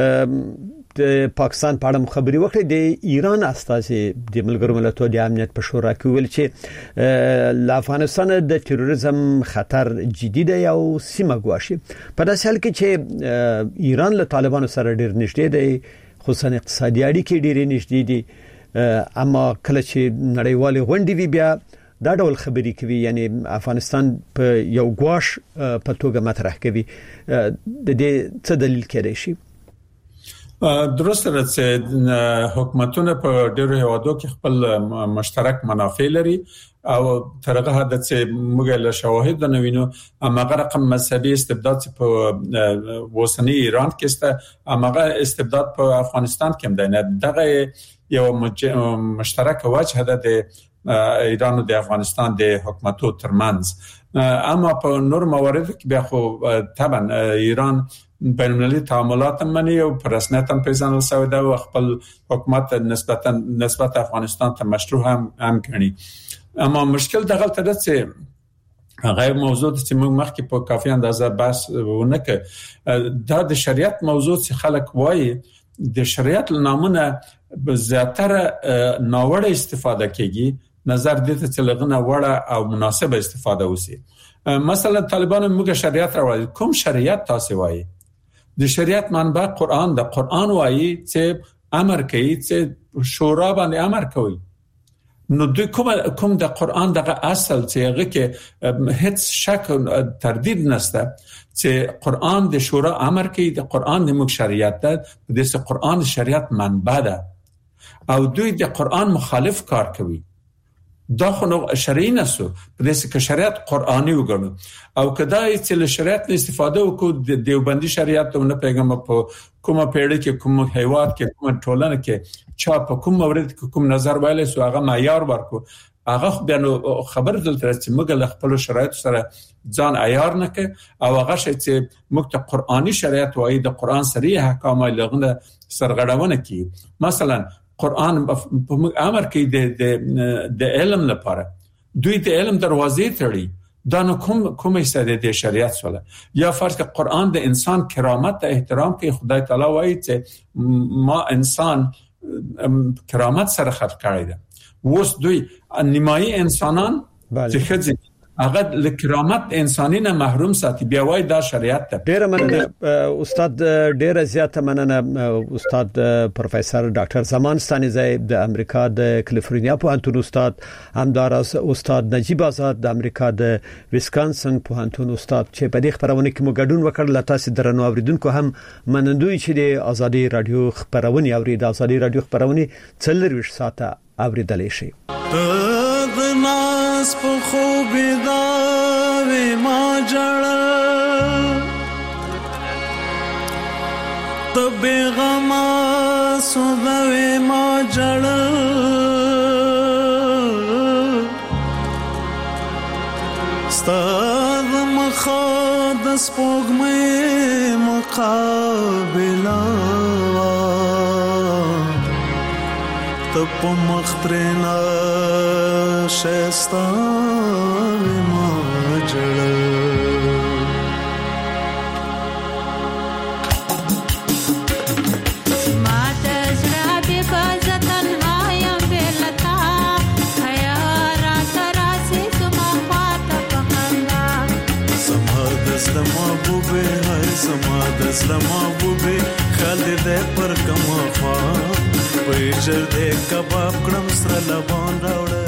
د پاکستان په اړه خبري وکړي. د ایران استازي د ملګرو ملتونو د امنیت په شورا کې ویل چې ل افغانستان د تروریزم خطر جدي دی او سیمه ګواښي. په داسې حال کې چې ایران له طالبانو سره ډیر نږدې دی خصوصا اقتصادي اړیکې ډیر نږدې دي اما کله چې نړیوال غونډې وی بیا دا ډول خبري کوي یعنی افغانستان په یو ګواښ په توګه مطرح کوي. د دې څه دلیل کېدای شي؟ درسته ده چې حکومتونه په ډېرو هیوادو کې خپل مشترک منافع لري او ترغه حد چې موږ له شواهد نه وینو امغه رقم مذهبي استبداد چې په وسنی ایران کې است امغه استبداد په افغانستان کې هم ده. دغه یو مشترک وجه ده د ایران او د افغانستان د حکومتو ترمنځ. اما په نور موارد کې بیا خو طبعا ایران بین‌المللي تعاملات منی او پر رسمیت هم پیژندل شوی ده او خپل حکومت نسبت افغانستان ته مشروع هم کړي. اما مشکل دغه ته چې هغه موضوع چې موږ مخکې په کافي اندازه بحث ونه کړ دا د شریعت موضوع چې خلک وایي د شریعت نامونه به زیاتره ناوړه استفاده کیږي نظر دې ته چې لغنه وړه او مناسبه استفاده وسی. مثلا طالبان موږ شریعت راوړي کوم شریعت تاسو وایي د شریعت منبع قرآن د قرآن وایي چې امر کوي چې شورا باندې امر کوي نو دوی کوم د قرآن دغه اصل چې هغه کې هیڅ شک تردید نشته چې قرآن د شورا امر کوي د قرآن د موږ شریعت ده د قرآن شریعت منبع ده او دوی د قرآن مخالف کار کوي دا خو نو شرعي نسو په دې کې شریعت قرآني وګڼو او کداې چې له شریعت استفاده وکړو د دیوبندي شریعت ته نه پیغام په کومه پیړۍ کې کوم هیواد کې کوم ټولنه کې چا په کوم مورد کې کوم نظر وایي سو هغه معیار ورکو هغه بیا نو خبر دلته چې موږ له خپل شرایط سره ځان عیار نه کې او هغه چې موږ ته قرآني شریعت وایي د قرآن صریح احکام لغنه سرغړونه کوي. مثلا قرآن امر کوي د علم لپاره دوی د علم دروازې تړي دا نو کوم ایساده د شریعت سره یا فرض که قرآن د انسان کرامت ته احترام کوي. خدای تعالی وایي چې ما انسان کرامت سره خلق کړی ده. وس دوی نیمایي انسانان چې خځې هغه له کرامت انساني نه محروم ساتي بیا وای دا شریعت ته. ډیر مننه استاد، ډیر زیاته مننه استاد پروفیسور ډاکټر زمان ستانیزی د امریکا د کالیفورنیا پوهنتون استاد، همدارس استاد نجیب آزاد د امریکا د ویسکانسن پوهنتون استاد چې په دې خبرونه کې مو ګډون وکړ. لتاسو درنو اوریدونکو هم منندوی چې د ازادي رادیو خبرونه اوري. د ازادي رادیو خبرونه 24 ساعته اوریدل شي. ناس په خوب دا وې ما جړل ته بیغما سوغوې ما جړل ستاد مخاد سپوږمې مقابله تپ مخترنا شستا ما جړل ما تزرا بفزتن هایم بلتا حیا را تراسی سما پات پخندا سما دسلما بوبه هاي سما دسلما بوبه خالد پر کما فا پېچر دې کباب کړم سره لبان راوړ